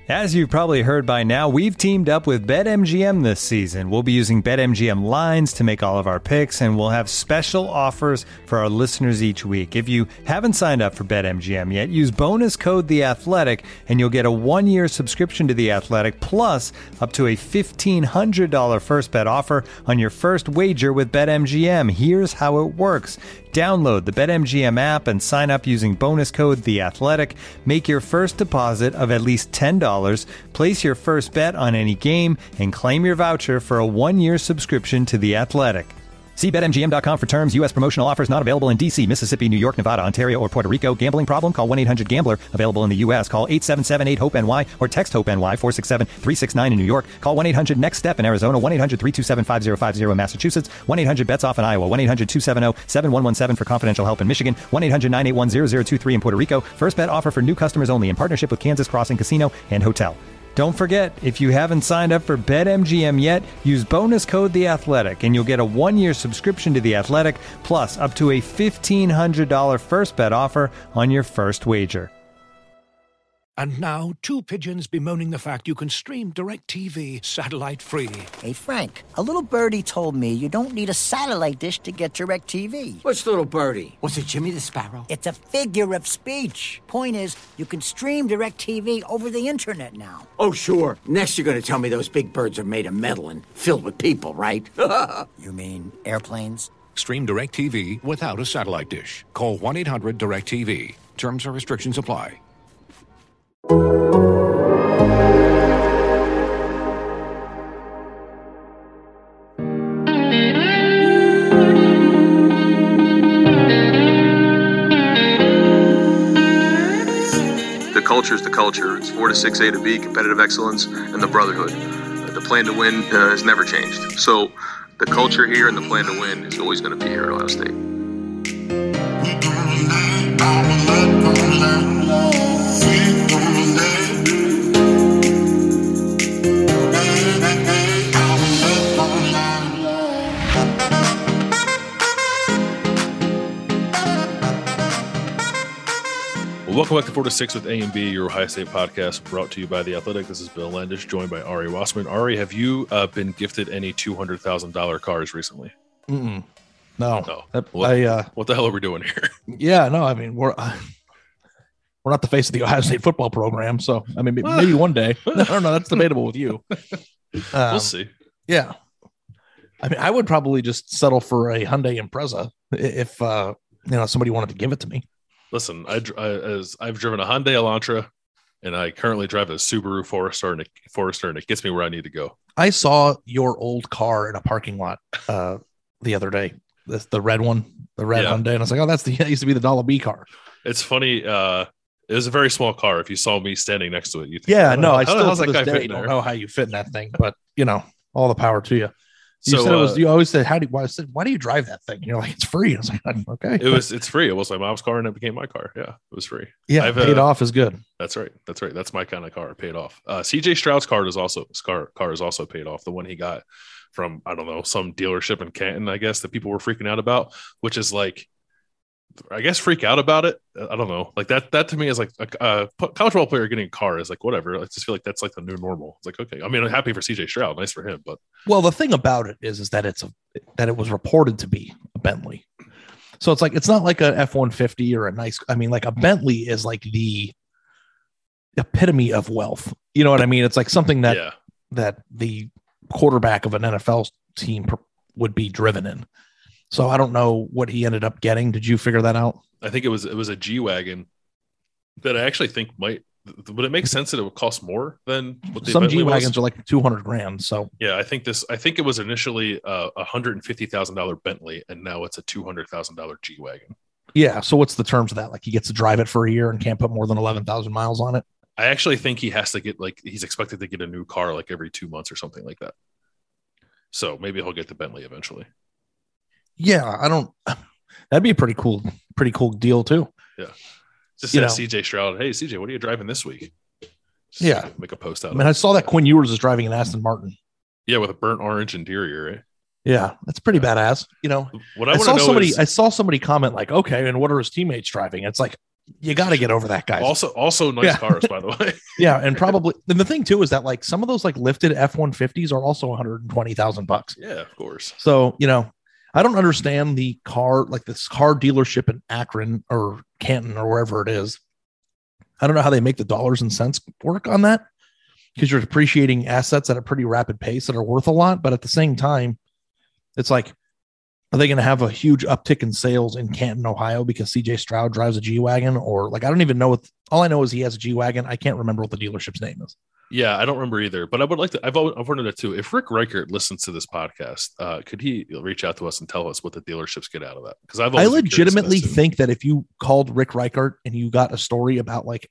As you've probably heard by now, we've teamed up with BetMGM this season. We'll be using BetMGM lines to make all of our picks, and we'll have special offers for our listeners each week. If you haven't signed up for BetMGM yet, use bonus code The Athletic, and you'll get a 1-year subscription to The Athletic, plus up to a $1,500 first bet offer on your first wager with BetMGM. Here's how it works. Download the BetMGM app and sign up using bonus code The Athletic. Make your first deposit of at least $10. Place your first bet on any game and claim your voucher for a 1-year subscription to The Athletic. See BetMGM.com for terms. U.S. promotional offers not available in D.C., Mississippi, New York, Nevada, Ontario, or Puerto Rico. Gambling problem? Call 1-800-GAMBLER. Available in the U.S. Call 877-8-HOPE-NY or text HOPE-NY 467-369 in New York. Call 1-800-NEXT-STEP in Arizona. 1-800-327-5050 in Massachusetts. 1-800-BETS-OFF in Iowa. 1-800-270-7117 for confidential help in Michigan. 1-800-981-0023 in Puerto Rico. First bet offer for new customers only in partnership with Kansas Crossing Casino and Hotel. Don't forget, if you haven't signed up for BetMGM yet, use bonus code The Athletic, and you'll get a 1-year subscription to The Athletic, plus up to a $1,500 first bet offer on your first wager. And now, two pigeons bemoaning the fact you can stream DirecTV satellite-free. Hey, Frank, a little birdie told me you don't need a satellite dish to get DirecTV. Which little birdie? Was it Jimmy the Sparrow? It's a figure of speech. Point is, you can stream DirecTV over the internet now. Oh, sure. Next you're going to tell me those big birds are made of metal and filled with people, right? You mean airplanes? Stream DirecTV without a satellite dish. Call 1-800-DirecTV. Terms and restrictions apply. The culture is the culture. It's 4 to 6 A to B, competitive excellence, and the brotherhood. The plan to win has never changed. So the culture here and the plan to win is always going to be here at Ohio State. Welcome back to 4 to 6 with A and B, your Ohio State podcast brought to you by The Athletic. This is Bill Landish, joined by Ari Wasserman. Ari, have you been gifted any $200,000 cars recently? No. What the hell are we doing here? Yeah, no, I mean, we're not the face of the Ohio State football program. So, I mean, maybe one day. I don't know. That's debatable with you. We'll see. Yeah. I mean, I would probably just settle for a Hyundai Impreza if, somebody wanted to give it to me. Listen, as I've driven a Hyundai Elantra, and I currently drive a Subaru Forester, and it gets me where I need to go. I saw your old car in a parking lot the other day. The red one, the red Hyundai, and I was like, "Oh, that used to be the Dollar B car." It's funny. It was a very small car. If you saw me standing next to it, you think, I still how's that guy fit in don't there? know how you fit in that thing, but all the power to you. You always said, why do you drive that thing? And you're like, it's free. I was like, okay. It's free. It was my mom's car and it became my car. Yeah, it was free. Yeah, paid off is good. That's right. That's my kind of car. Paid off. CJ Stroud's car is also paid off. The one he got from, I don't know, some dealership in Canton, I guess, that people were freaking out about, which is like, I guess freak out about it. I don't know. Like that to me is like a college football player getting a car is like, whatever. I just feel like that's like the new normal. It's like, okay. I mean, I'm happy for CJ Stroud. Nice for him. But well, the thing about it is that that it was reported to be a Bentley. So it's like, it's not like a F-150 or like a Bentley is like the epitome of wealth. You know what I mean? It's like something that the quarterback of an NFL team would be driven in. So I don't know what he ended up getting. Did you figure that out? I think it was a G-Wagon that I actually think would it make sense that it would cost more than what the some G-Wagons are like $200,000. So yeah, I think it was initially a $150,000 Bentley, and now it's a $200,000 G-Wagon. Yeah. So what's the terms of that? Like he gets to drive it for a year and can't put more than 11,000 miles on it. I actually think he has to get he's expected to get a new car like every 2 months or something like that. So maybe he'll get the Bentley eventually. Yeah, that'd be a pretty cool deal too. Yeah. Just say CJ Stroud, hey CJ, what are you driving this week? Just make a post out. I saw that Quinn Ewers is driving an Aston Martin. Yeah, with a burnt orange interior, right? Yeah, that's pretty badass. What I saw somebody comment like, okay, and what are his teammates driving? It's like, you got to get over that, guys. Also nice cars, by the way. Yeah, and probably and the thing too is that like some of those like lifted F-150s are also $120,000. Yeah, of course. So I don't understand the car, like this car dealership in Akron or Canton or wherever it is. I don't know how they make the dollars and cents work on that, because you're depreciating assets at a pretty rapid pace that are worth a lot. But at the same time, it's like, are they going to have a huge uptick in sales in Canton, Ohio, because CJ Stroud drives a G-Wagon? Or like, I don't even know what, all I know is he has a G-Wagon. I can't remember what the dealership's name is. Yeah, I don't remember either, but I would like to, I've wondered that too. If Rick Reichert listens to this podcast, could he reach out to us and tell us what the dealerships get out of that? Because I legitimately think that if you called Rick Reichert and you got a story about like,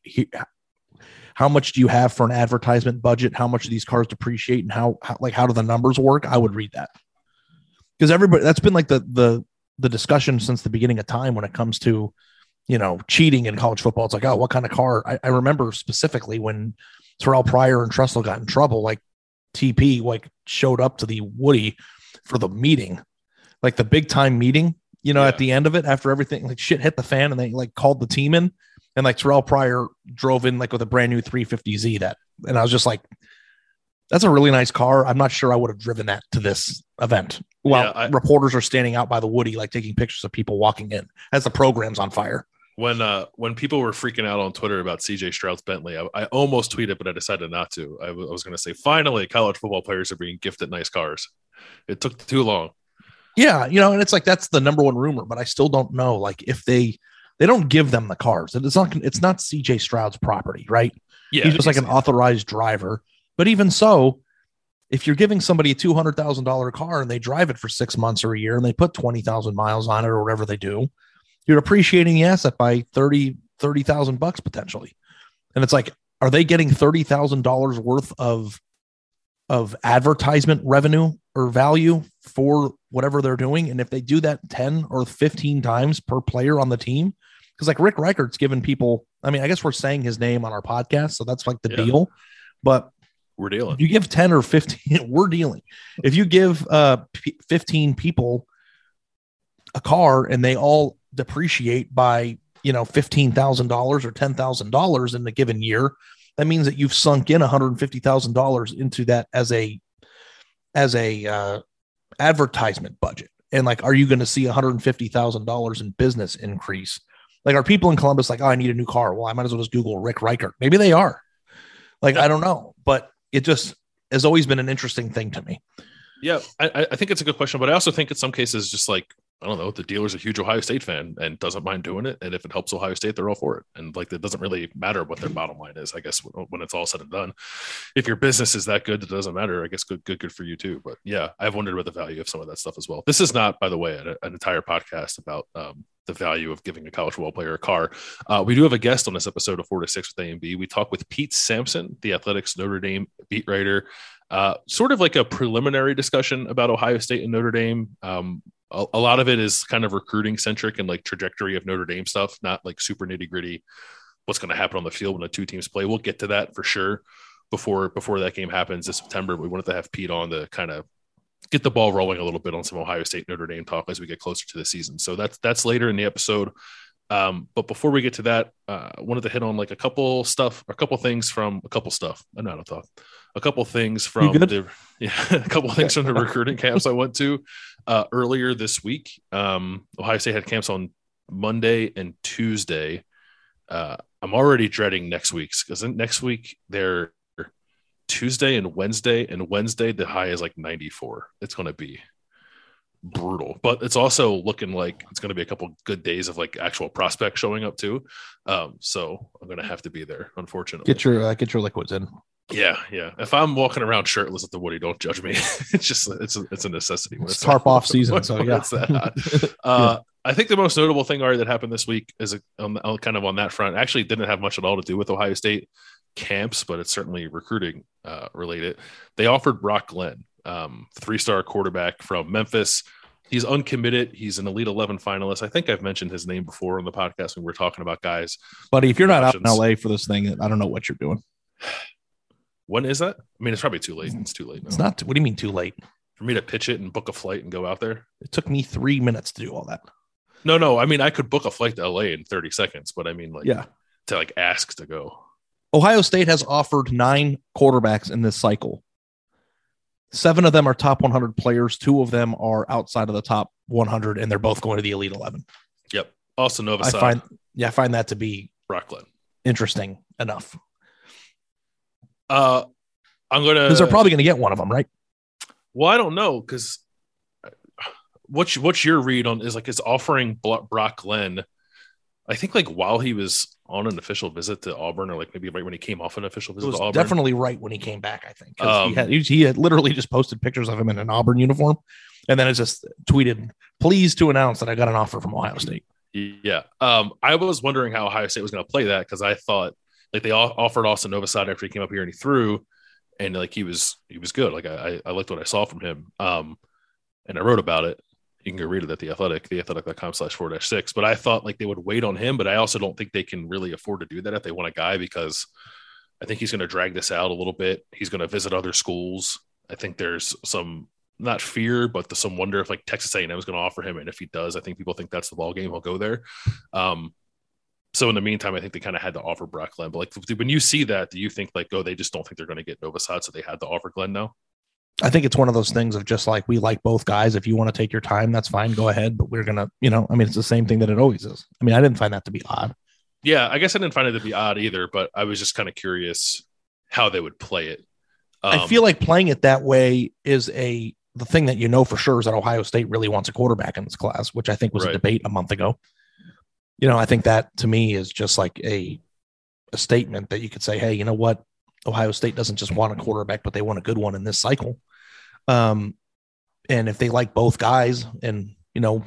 how much do you have for an advertisement budget? How much do these cars depreciate, and how do the numbers work? I would read that, because everybody, that's been like the discussion since the beginning of time when it comes to, cheating in college football. It's like, oh, what kind of car? I remember specifically when Terrell Pryor and Tressel got in trouble, like TP like showed up to the Woody for the meeting, like the big time meeting, at the end of it, after everything, like shit hit the fan, and they like called the team in, and like Terrell Pryor drove in like with a brand new 350Z and I was just like, that's a really nice car. I'm not sure I would have driven that to this event while reporters are standing out by the Woody, like taking pictures of people walking in as the program's on fire. When people were freaking out on Twitter about CJ Stroud's Bentley, I almost tweeted, but I decided not to. I was going to say, finally, college football players are being gifted nice cars. It took too long. Yeah, and it's like that's the number one rumor, but I still don't know. Like if they don't give them the cars, it's not CJ Stroud's property, right? Yeah, he's just like an authorized driver. But even so, if you're giving somebody a $200,000 car and they drive it for 6 months or a year and they put 20,000 miles on it or whatever they do, you're appreciating the asset by $30,000 potentially. And it's like, are they getting $30,000 worth of advertisement revenue or value for whatever they're doing? And if they do that 10 or 15 times per player on the team, because like Rick Reichert's given people, I mean, I guess we're saying his name on our podcast, so that's like the deal, but we're dealing. If you give 10 or 15, we're dealing. If you give 15 people a car and they all depreciate by $15,000 or $10,000 in a given year, that means that you've sunk in $150,000 into that as a advertisement budget. And like, are you going to see $150,000 in business increase? Like, are people in Columbus like, oh, I need a new car? Well, I might as well just Google Rick Reichert. Maybe they are. Like, I don't know, but it just has always been an interesting thing to me. Yeah, I think it's a good question, but I also think in some cases, just like, I don't know, the dealer's a huge Ohio State fan and doesn't mind doing it. And if it helps Ohio State, they're all for it. And like, it doesn't really matter what their bottom line is, I guess, when it's all said and done. If your business is that good, it doesn't matter. I guess good for you too. But yeah, I've wondered about the value of some of that stuff as well. This is not, by the way, an entire podcast about the value of giving a college football player a car. We do have a guest on this episode of 4 to 6 with A&B. We talk with Pete Sampson, the Athletics Notre Dame beat writer, sort of like a preliminary discussion about Ohio State and Notre Dame. A lot of it is kind of recruiting centric and like trajectory of Notre Dame stuff, not like super nitty gritty. What's going to happen on the field when the two teams play? We'll get to that for sure before that game happens this September. We wanted to have Pete on to kind of get the ball rolling a little bit on some Ohio State Notre Dame talk as we get closer to the season. So that's later in the episode. But before we get to that, I wanted to hit on like a couple things from the recruiting camps I went to earlier this week. Ohio State had camps on Monday and Tuesday. I'm already dreading next week's, because next week they're Tuesday and Wednesday the high is like 94. It's going to be brutal, but it's also looking like it's going to be a couple good days of like actual prospects showing up too. So I'm going to have to be there, unfortunately. Get your liquids in. Yeah. If I'm walking around shirtless at the Woody, don't judge me. It's just it's a necessity. It's tarp off season, so yeah. It's that hot. I think the most notable thing that happened this week is kind of on that front. Actually, didn't have much at all to do with Ohio State camps, but it's certainly recruiting related. They offered Brock Glenn, 3-star quarterback from Memphis. He's uncommitted. He's an Elite 11 finalist. I think I've mentioned his name before on the podcast when we were talking about guys. Buddy, if you're not out in LA for this thing, I don't know what you're doing. When is that? I mean, it's probably too late. It's too late now. It's not. What do you mean too late? For me to pitch it and book a flight and go out there? It took me 3 minutes to do all that. No. I mean, I could book a flight to LA in 30 seconds, but I mean, like, Yeah. to like ask to go. Ohio State has offered 9 quarterbacks in this cycle. 7 of them are top 100 players. 2 of them are outside of the top 100, and they're both going to the Elite 11. Yep. Also, I find that to be Brock Glenn. interesting enough. I'm gonna Because they're probably going to get one of them, right? Well, I don't know, because what's your read on is offering Brock Glenn? I think like while he was on an official visit to Auburn, or like maybe right when he came off an official visit to Auburn. Definitely right when he came back, I think. He had literally just posted pictures of him in an Auburn uniform, and then it just tweeted, "Pleased to announce that I got an offer from Ohio State." Yeah. I was wondering how Ohio State was going to play that, because I thought like they offered Austin Novosad after he came up here and he threw, and like he was good. Like I liked what I saw from him. And I wrote about it. You can go read it at theathletic.com/4-6. But I thought like they would wait on him, but I also don't think they can really afford to do that if they want a guy, because I think he's going to drag this out a little bit. He's going to visit other schools. I think there's some, not fear, but some wonder if like Texas A&M is going to offer him. And if he does, I think people think that's the ball game. He'll go there. So in the meantime, I think they kind of had to offer Brock Glenn. But like when you see that, do you think like, oh, they just don't think they're going to get Novosad, so they had to offer Glenn now? I think it's one of those things of just like, we like both guys. If you want to take your time, that's fine. Go ahead. But we're going to, it's the same thing that it always is. I mean, I didn't find that to be odd. Yeah, I guess I didn't find it to be odd either, but I was just kind of curious how they would play it. I feel like playing it that way is the thing that for sure is that Ohio State really wants a quarterback in this class, which I think was a debate a month ago. I think that to me is just like a statement that you could say, hey, you know what? Ohio State doesn't just want a quarterback, but they want a good one in this cycle. And if they like both guys, and what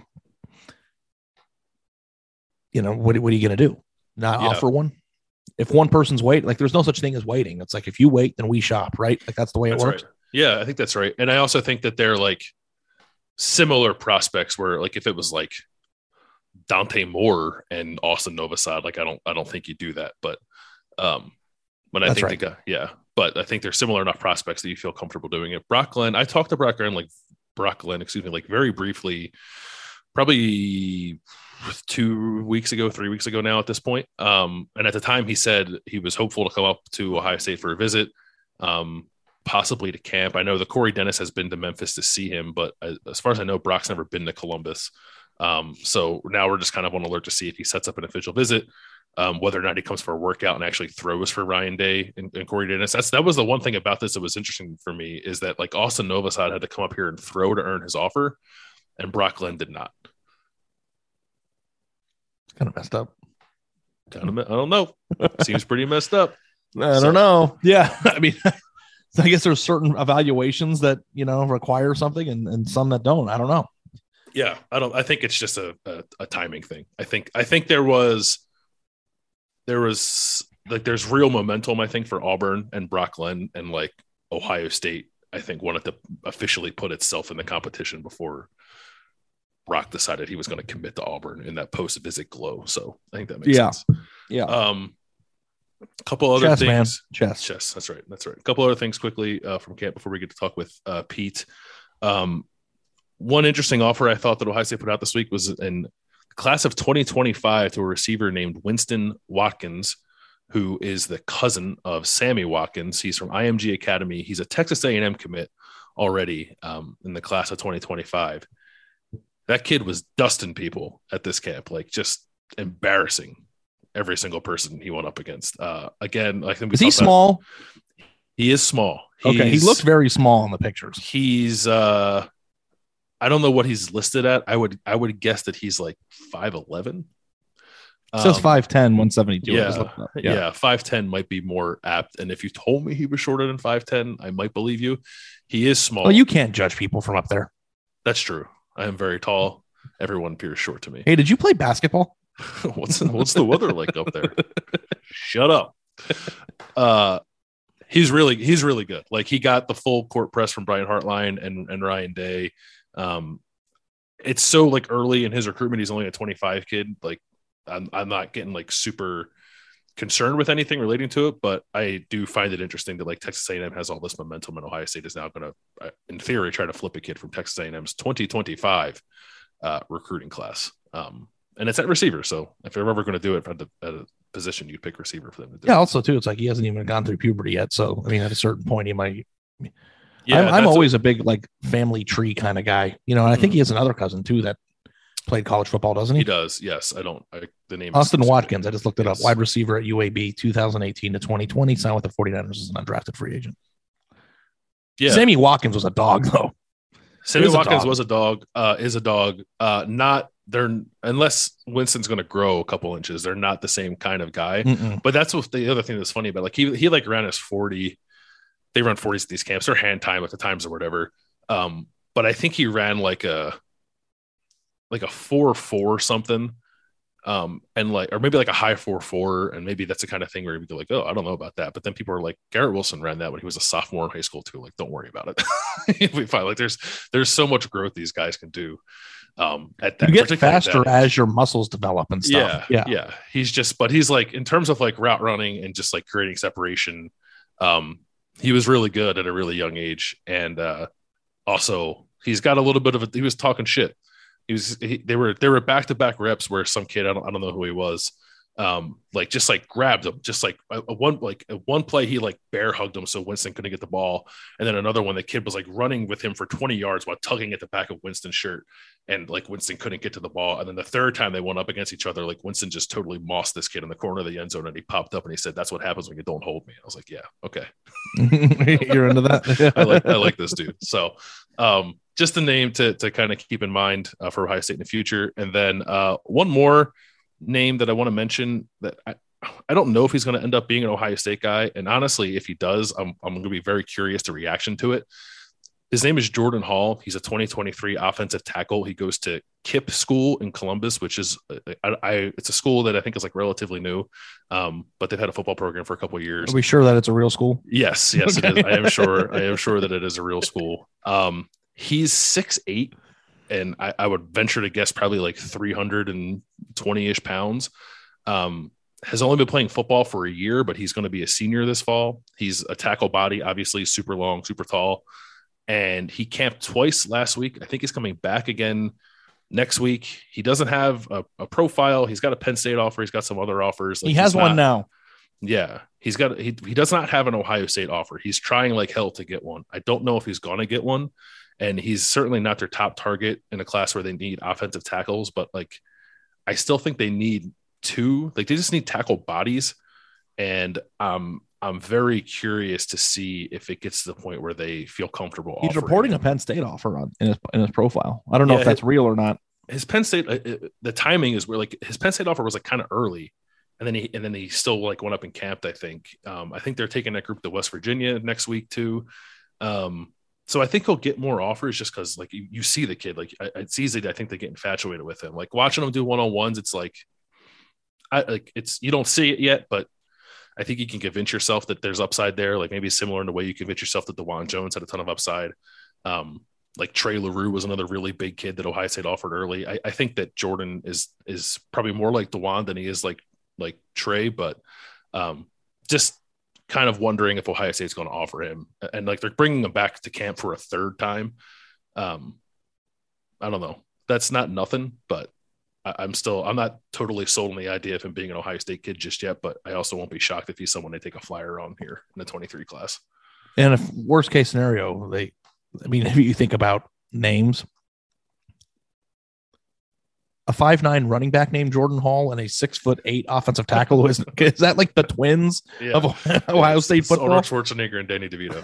are you going to do? Not offer one? If one person's waiting, like there's no such thing as waiting. It's like, if you wait, then we shop, right? Like that's the way it works. Right. Yeah, I think that's right. And I also think that they're like similar prospects, where like if it was like Dante Moore and Austin Novosad, like I don't think you do that. But but I think but I think they're similar enough prospects that you feel comfortable doing it. Brock Glenn, I talked to Brock Glenn, like very briefly, probably 3 weeks ago now at this point. And at the time he said he was hopeful to come up to Ohio State for a visit, possibly to camp. I know the Corey Dennis has been to Memphis to see him, but as far as I know, Brock's never been to Columbus. So now we're just kind of on alert to see if he sets up an official visit, whether or not he comes for a workout and actually throws for Ryan Day and Corey Dennis. That was the one thing about this that was interesting for me, is that like Austin Novosad had to come up here and throw to earn his offer, and Brock Glenn did not. Kind of messed up. I don't know. Seems pretty messed up. I don't know. Yeah. I mean, I guess there's certain evaluations that, require something and some that don't. I don't know. Yeah. I think it's just a timing thing. I think there was like, there's real momentum, I think, for Auburn and Brock Glenn, and like Ohio State, I think, wanted to officially put itself in the competition before Brock decided he was going to commit to Auburn in that post-visit glow. So I think that makes sense. Yeah. A couple other things. Man. Chess. That's right. A couple other things quickly from camp before we get to talk with Pete. One interesting offer I thought that Ohio State put out this week was in the class of 2025 to a receiver named Winston Watkins, who is the cousin of Sammy Watkins. He's from IMG Academy. He's a Texas A&M commit already in the class of 2025. That kid was dusting people at this camp, like just embarrassing every single person he went up against. Again, I think is he small? He is small. Okay, he looked very small in the pictures. He's I don't know what he's listed at. I would guess that he's like 5'11". It says 5'10", 172. Yeah, 5'10" might be more apt. And if you told me he was shorter than 5'10", I might believe you. He is small. Well, you can't judge people from up there. That's true. I am very tall. Everyone appears short to me. Hey, did you play basketball? What's the weather like up there? Shut up. He's really good. Like, he got the full court press from Brian Hartline and Ryan Day. It's so like early in his recruitment. He's only a 25 kid. Like, I'm not getting like super concerned with anything relating to it, but I do find it interesting that like Texas A&M has all this momentum, and Ohio State is now going to, in theory, try to flip a kid from Texas A&M's 2025 recruiting class. And it's at receiver. So if you're ever going to do it at a position, you pick receiver for them to do. Yeah. Also, too, it's like he hasn't even gone through puberty yet. So, I mean, at a certain point, he might. Yeah, I'm always a big like family tree kind of guy, you know. And I think he has another cousin too that played college football, doesn't he? He does. Yes. The name Austin Watkins. I just looked it up. Yes. Wide receiver at UAB 2018 to 2020. Signed with the 49ers as an undrafted free agent. Yeah. Sammy Watkins was a dog though. Sammy Watkins was a dog. Is a dog. Unless Winston's going to grow a couple inches, they're not the same kind of guy. Mm-mm. But that's what the other thing that's funny about. Like he like ran his 40. They run 40s at these camps. They're hand time at the times or whatever. But I think he ran like a 4.4 something. And like, or maybe like a high 4.4, and maybe that's the kind of thing where you'd be like, oh, I don't know about that. But then people are like, Garrett Wilson ran that when he was a sophomore in high school too. Like, don't worry about it. We find like there's so much growth these guys can do. At that, you get faster as your muscles develop and stuff. Yeah. But he's like, in terms of like route running and just like creating separation, he was really good at a really young age. And also he's got a little bit of he was talking shit. They were back-to-back reps where some kid, I don't know who he was, like grabbed him, just like one play he like bear hugged him so Winston couldn't get the ball, and then another one the kid was like running with him for 20 yards while tugging at the back of Winston's shirt, and like Winston couldn't get to the ball. And then the third time they went up against each other, like Winston just totally mossed this kid in the corner of the end zone, and he popped up and he said, "That's what happens when you don't hold me." I was like, "Yeah, okay." You're into that. I like this dude. So just a name to kind of keep in mind for Ohio State in the future. And then one more name that I want to mention that I don't know if he's going to end up being an Ohio State guy. And honestly, if he does, I'm going to be very curious to reaction to it. His name is Jordan Hall. He's a 2023 offensive tackle. He goes to KIPP School in Columbus, which is it's a school that I think is like relatively new, but they've had a football program for a couple of years. Are we sure that it's a real school? Yes, Okay. It is. I am sure that it is a real school. He's 6'8", and I would venture to guess probably like 320-ish pounds. Has only been playing football for a year, but he's going to be a senior this fall. He's a tackle body, obviously super long, super tall. And he camped twice last week. I think he's coming back again next week. He doesn't have a profile. He's got a Penn State offer. He's got some other offers. He has one now. Yeah. He does not have an Ohio State offer. He's trying like hell to get one. I don't know if he's going to get one. And he's certainly not their top target in a class where they need offensive tackles. But like, I still think they need two. Like, they just need tackle bodies. And I'm very curious to see if it gets to the point where they feel comfortable. He's reporting a Penn State offer in his profile. I don't know if that's real or not. His Penn State, the timing is where like his Penn State offer was like kind of early, and then he still like went up and camped. I think they're taking that group to West Virginia next week too. So I think he'll get more offers just because like you see the kid, like it's easy. I think they get infatuated with him. Like watching him do one-on-ones, it's like you don't see it yet, but I think you can convince yourself that there's upside there. Like maybe similar in the way you convince yourself that DeJuan Jones had a ton of upside. Like Trey LaRue was another really big kid that Ohio State offered early. I think that Jordan is probably more like DeJuan than he is like Trey, but just kind of wondering if Ohio State's going to offer him, and like they're bringing him back to camp for a third time. I don't know. That's not nothing, but I'm not totally sold on the idea of him being an Ohio State kid just yet, but I also won't be shocked if he's someone they take a flyer on here in the 23 class. And if worst case scenario, if you think about names, a 5'9" running back named Jordan Hall and a 6'8" offensive tackle is that like the twins of Ohio State football? Arnold Schwarzenegger and Danny DeVito.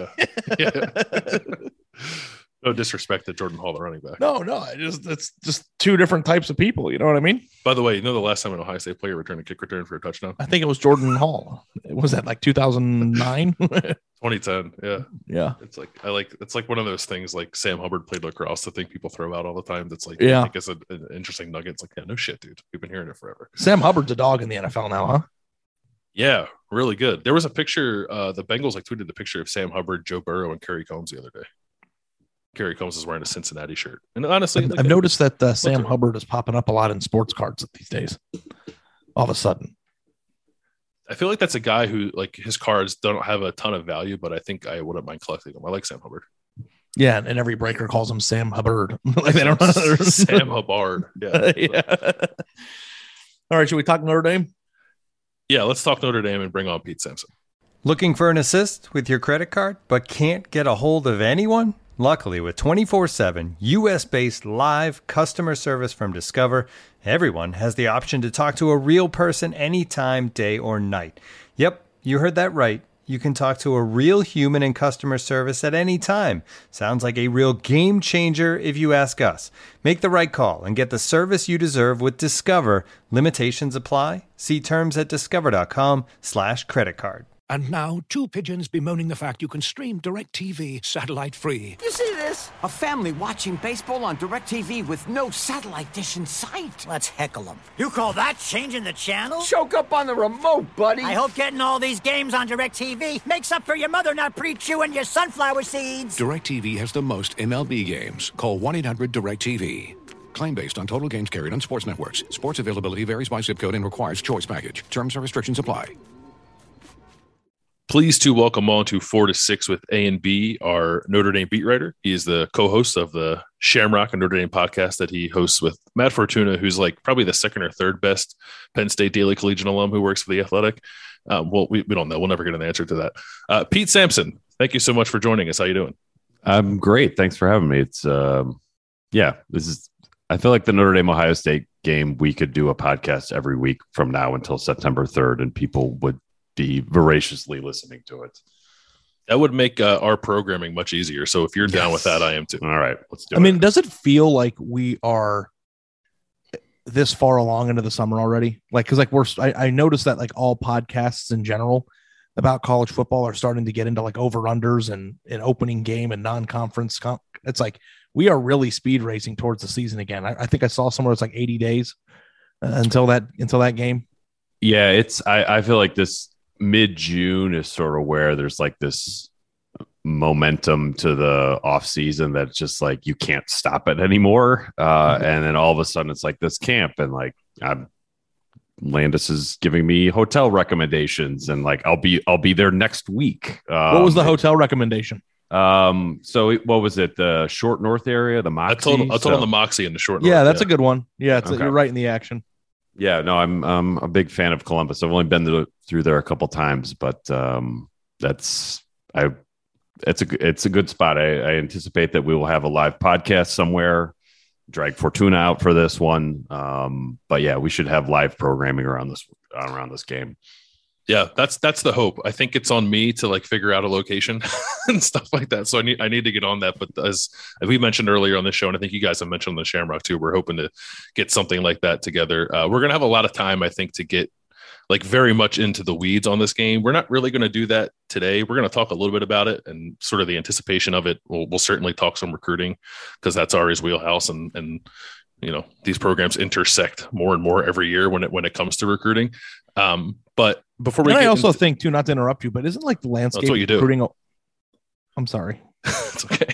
Yeah. No disrespect to Jordan Hall, the running back. No, it's just two different types of people. You know what I mean? By the way, you know the last time an Ohio State player returned a kick return for a touchdown? I think it was Jordan Hall. Was that like 2009? 2010. Yeah. Yeah. It's like one of those things like Sam Hubbard played lacrosse, the thing people throw out all the time. That's like, I think it's an interesting nugget. It's like, yeah, no shit, dude. We've been hearing it forever. Sam Hubbard's a dog in the NFL now, huh? Yeah, really good. There was a picture, the Bengals like tweeted the picture of Sam Hubbard, Joe Burrow, and Kerry Combs the other day. Kerry Combs is wearing a Cincinnati shirt. And honestly, I've noticed that Sam Hubbard is popping up a lot in sports cards these days. All of a sudden. I feel like that's a guy who like his cards don't have a ton of value, but I think I wouldn't mind collecting them. I like Sam Hubbard. Yeah, and every breaker calls him Sam Hubbard. Like they don't know. Sam Hubbard. Yeah. Yeah. All right, should we talk Notre Dame? Yeah, let's talk Notre Dame and bring on Pete Sampson. Looking for an assist with your credit card, but can't get a hold of anyone? Luckily, with 24/7 U.S.-based live customer service from Discover, everyone has the option to talk to a real person anytime, day or night. Yep, you heard that right. You can talk to a real human in customer service at any time. Sounds like a real game changer if you ask us. Make the right call and get the service you deserve with Discover. Limitations apply. See terms at discover.com/creditcard. And now, two pigeons bemoaning the fact you can stream DirecTV satellite-free. You see this? A family watching baseball on DirecTV with no satellite dish in sight. Let's heckle them. You call that changing the channel? Choke up on the remote, buddy. I hope getting all these games on DirecTV makes up for your mother not pre-chewing your sunflower seeds. DirecTV has the most MLB games. Call 1-800-DirecTV. Claim based on total games carried on sports networks. Sports availability varies by zip code and requires choice package. Terms and restrictions apply. Pleased to welcome on to 4 to 6 with A and B, our Notre Dame beat writer. He is the co-host of the Shamrock and Notre Dame podcast that he hosts with Matt Fortuna, who's like probably the second or third best Penn State Daily Collegian alum who works for The Athletic. Well, we don't know. We'll never get an answer to that. Pete Sampson, thank you so much for joining us. How you doing? I'm great. Thanks for having me. It's I feel like the Notre Dame Ohio State game, we could do a podcast every week from now until September 3rd, and people would be voraciously listening to it. That would make our programming much easier. So if you're down with that, I am too. All right, let's do it. I mean, does it feel like we are this far along into the summer already? Like, because like I noticed that like all podcasts in general about college football are starting to get into like over-unders and an opening game and non-conference. It's like we are really speed racing towards the season again. I think I saw somewhere it's like 80 days until that game. Yeah, I feel like this mid-June is sort of where there's like this momentum to the off season that's just like you can't stop it anymore. And then all of a sudden it's like this camp, and like Landis is giving me hotel recommendations, and like I'll be there next week. What was the hotel recommendation? So what was it? The Short North area, the Moxie. I told him the Moxie in the Short North. Yeah, that's a good one. Yeah, Okay. You're right in the action. Yeah, no, I'm a big fan of Columbus. I've only been through there a couple times, but it's a good spot. I anticipate that we will have a live podcast somewhere. Drag Fortuna out for this one, but yeah, we should have live programming around this game. Yeah, that's the hope. I think it's on me to like figure out a location and stuff like that. So I need to get on that. But as we mentioned earlier on the show, and I think you guys have mentioned on the Shamrock too, we're hoping to get something like that together. We're gonna have a lot of time, I think, to get like very much into the weeds on this game. We're not really going to do that today. We're going to talk a little bit about it and sort of the anticipation of it. We'll certainly talk some recruiting because that's Ari's wheelhouse, and you know these programs intersect more and more every year when it comes to recruiting. But before we, I also think too, not to interrupt you, but isn't like the landscape that's what you do. recruiting? I'm sorry. It's okay.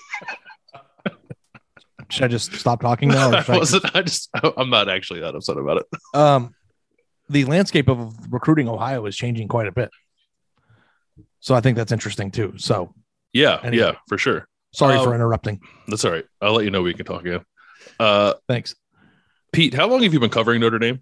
Should I just stop talking now? I'm not actually that upset about it. The landscape of recruiting Ohio is changing quite a bit. So I think that's interesting too. So yeah, anyway. Yeah, for sure. Sorry for interrupting. That's all right. I'll let you know we can talk again. Thanks. Pete, how long have you been covering Notre Dame?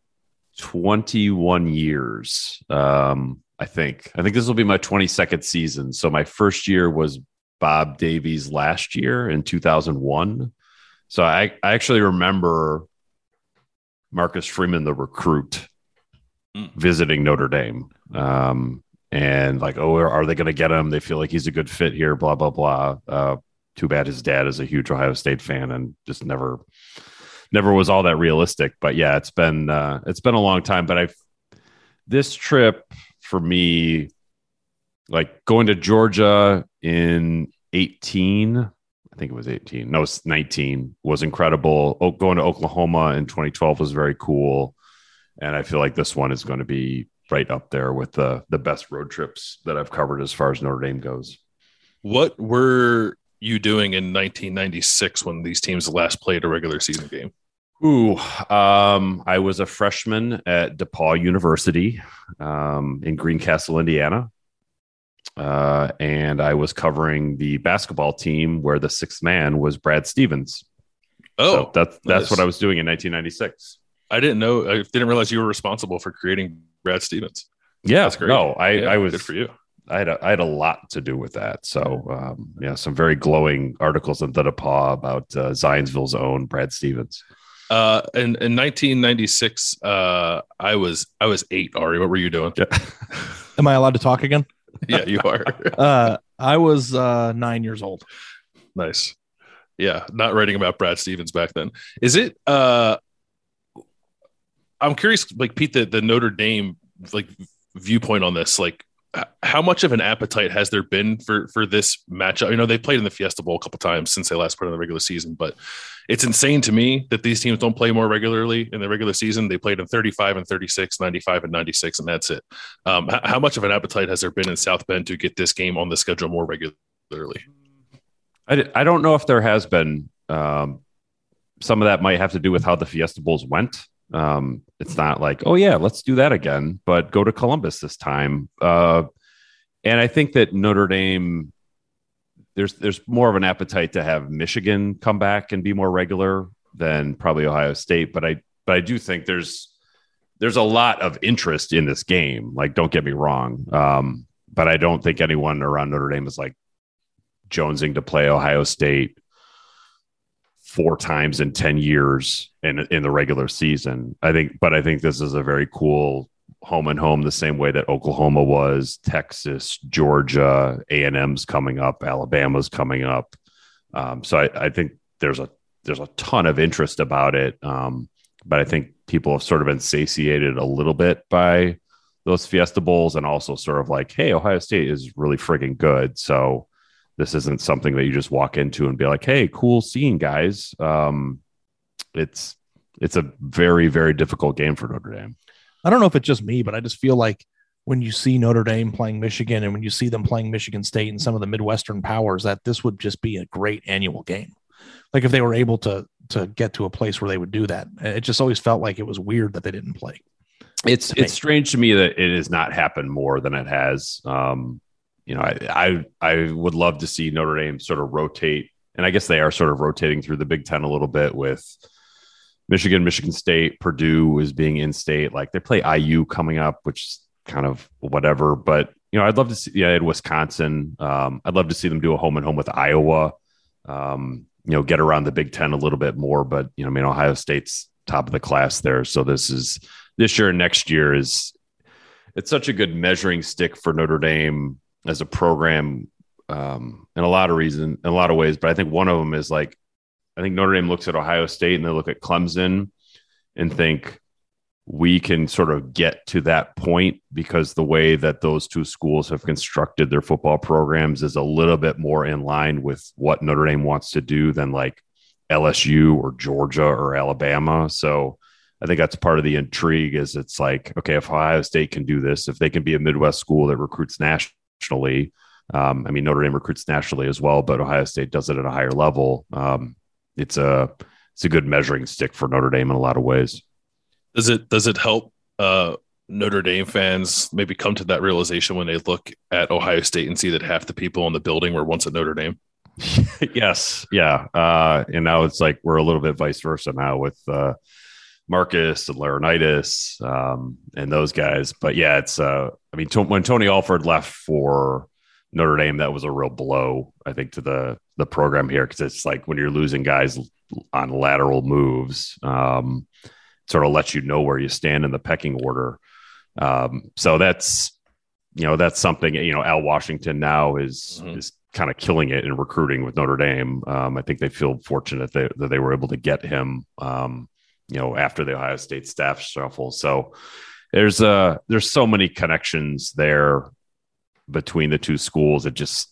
21 years. I think this will be my 22nd season. So my first year was Bob Davies last year in 2001. So I actually remember Marcus Freeman, the recruit, visiting Notre Dame. And like, oh, are they going to get him? They feel like he's a good fit here, blah, blah, blah. Too bad his dad is a huge Ohio State fan and just never was all that realistic. But yeah, it's been a long time. But this trip for me, like going to Georgia in 18, I think it was 18. No, it's 19 was incredible. Going to Oklahoma in 2012 was very cool. And I feel like this one is going to be right up there with the best road trips that I've covered as far as Notre Dame goes. What were you doing in 1996 when these teams last played a regular season game? I was a freshman at DePaul University in Greencastle, Indiana. and I was covering the basketball team where the sixth man was Brad Stevens. Oh, so that's nice. what I was doing in 1996. I didn't know. I didn't realize you were responsible for creating Brad Stevens. Yeah, that's great. No, I was good for you. I had a lot to do with that. So some very glowing articles in the DePaw about Zionsville's own Brad Stevens. In 1996, I was 8. Ari, what were you doing? Yeah. Am I allowed to talk again? Yeah, you are. I was 9 years old. Nice. Yeah, not writing about Brad Stevens back then. Is it? I'm curious, like Pete, the Notre Dame like viewpoint on this, like how much of an appetite has there been for this matchup? You know, they played in the Fiesta Bowl a couple times since they last played in the regular season, but it's insane to me that these teams don't play more regularly in the regular season. They played in 35 and 36, 95 and 96, and that's it. How much of an appetite has there been in South Bend to get this game on the schedule more regularly? I don't know if there has been. Some of that might have to do with how the Fiesta Bowls went. It's not like, oh yeah, let's do that again, but go to Columbus this time. And I think that Notre Dame, there's more of an appetite to have Michigan come back and be more regular than probably Ohio State. But I do think there's a lot of interest in this game. Like, don't get me wrong. But I don't think anyone around Notre Dame is like jonesing to play Ohio State 4 times in 10 years in the regular season. I think this is a very cool home and home, the same way that Oklahoma was, Texas, Georgia, A&M's coming up, Alabama's coming up. So I think there's a ton of interest about it. But I think people have sort of been satiated a little bit by those Fiesta Bowls, and also sort of like, hey, Ohio State is really friggin' good. So this isn't something that you just walk into and be like, hey, cool scene, guys. It's a very, very difficult game for Notre Dame. I don't know if it's just me, but I just feel like when you see Notre Dame playing Michigan and when you see them playing Michigan State and some of the Midwestern powers, that this would just be a great annual game. Like if they were able to get to a place where they would do that. It just always felt like it was weird that they didn't play. It's strange to me that it has not happened more than it has. I would love to see Notre Dame sort of rotate, and I guess they are sort of rotating through the Big Ten a little bit with Michigan, Michigan State, Purdue is being in state. Like they play IU coming up, which is kind of whatever. But I'd love to see. Yeah, in Wisconsin, I'd love to see them do a home and home with Iowa. Get around the Big Ten a little bit more. But Ohio State's top of the class there, so this year and next year it's such a good measuring stick for Notre Dame as a program, in a lot of ways. But I think one of them is like, I think Notre Dame looks at Ohio State and they look at Clemson and think we can sort of get to that point because the way that those two schools have constructed their football programs is a little bit more in line with what Notre Dame wants to do than like LSU or Georgia or Alabama. So I think that's part of the intrigue is it's like, okay, if Ohio State can do this, if they can be a Midwest school that recruits nationally, Notre Dame recruits nationally as well, but Ohio State does it at a higher level. It's a good measuring stick for Notre Dame in a lot of ways. Does it help Notre Dame fans maybe come to that realization when they look at Ohio State and see that half the people in the building were once at Notre Dame? Yes. Yeah. And now it's like we're a little bit vice versa now with Marcus and Laurinaitis and those guys. But yeah, it's when Tony Alford left for Notre Dame, that was a real blow, I think, to the program here, because it's like when you're losing guys on lateral moves, sort of lets you know where you stand in the pecking order. So that's something. Al Washington now is kind of killing it in recruiting with Notre Dame. I think they feel fortunate that they were able to get him. After the Ohio State staff shuffle. So there's so many connections there between the two schools.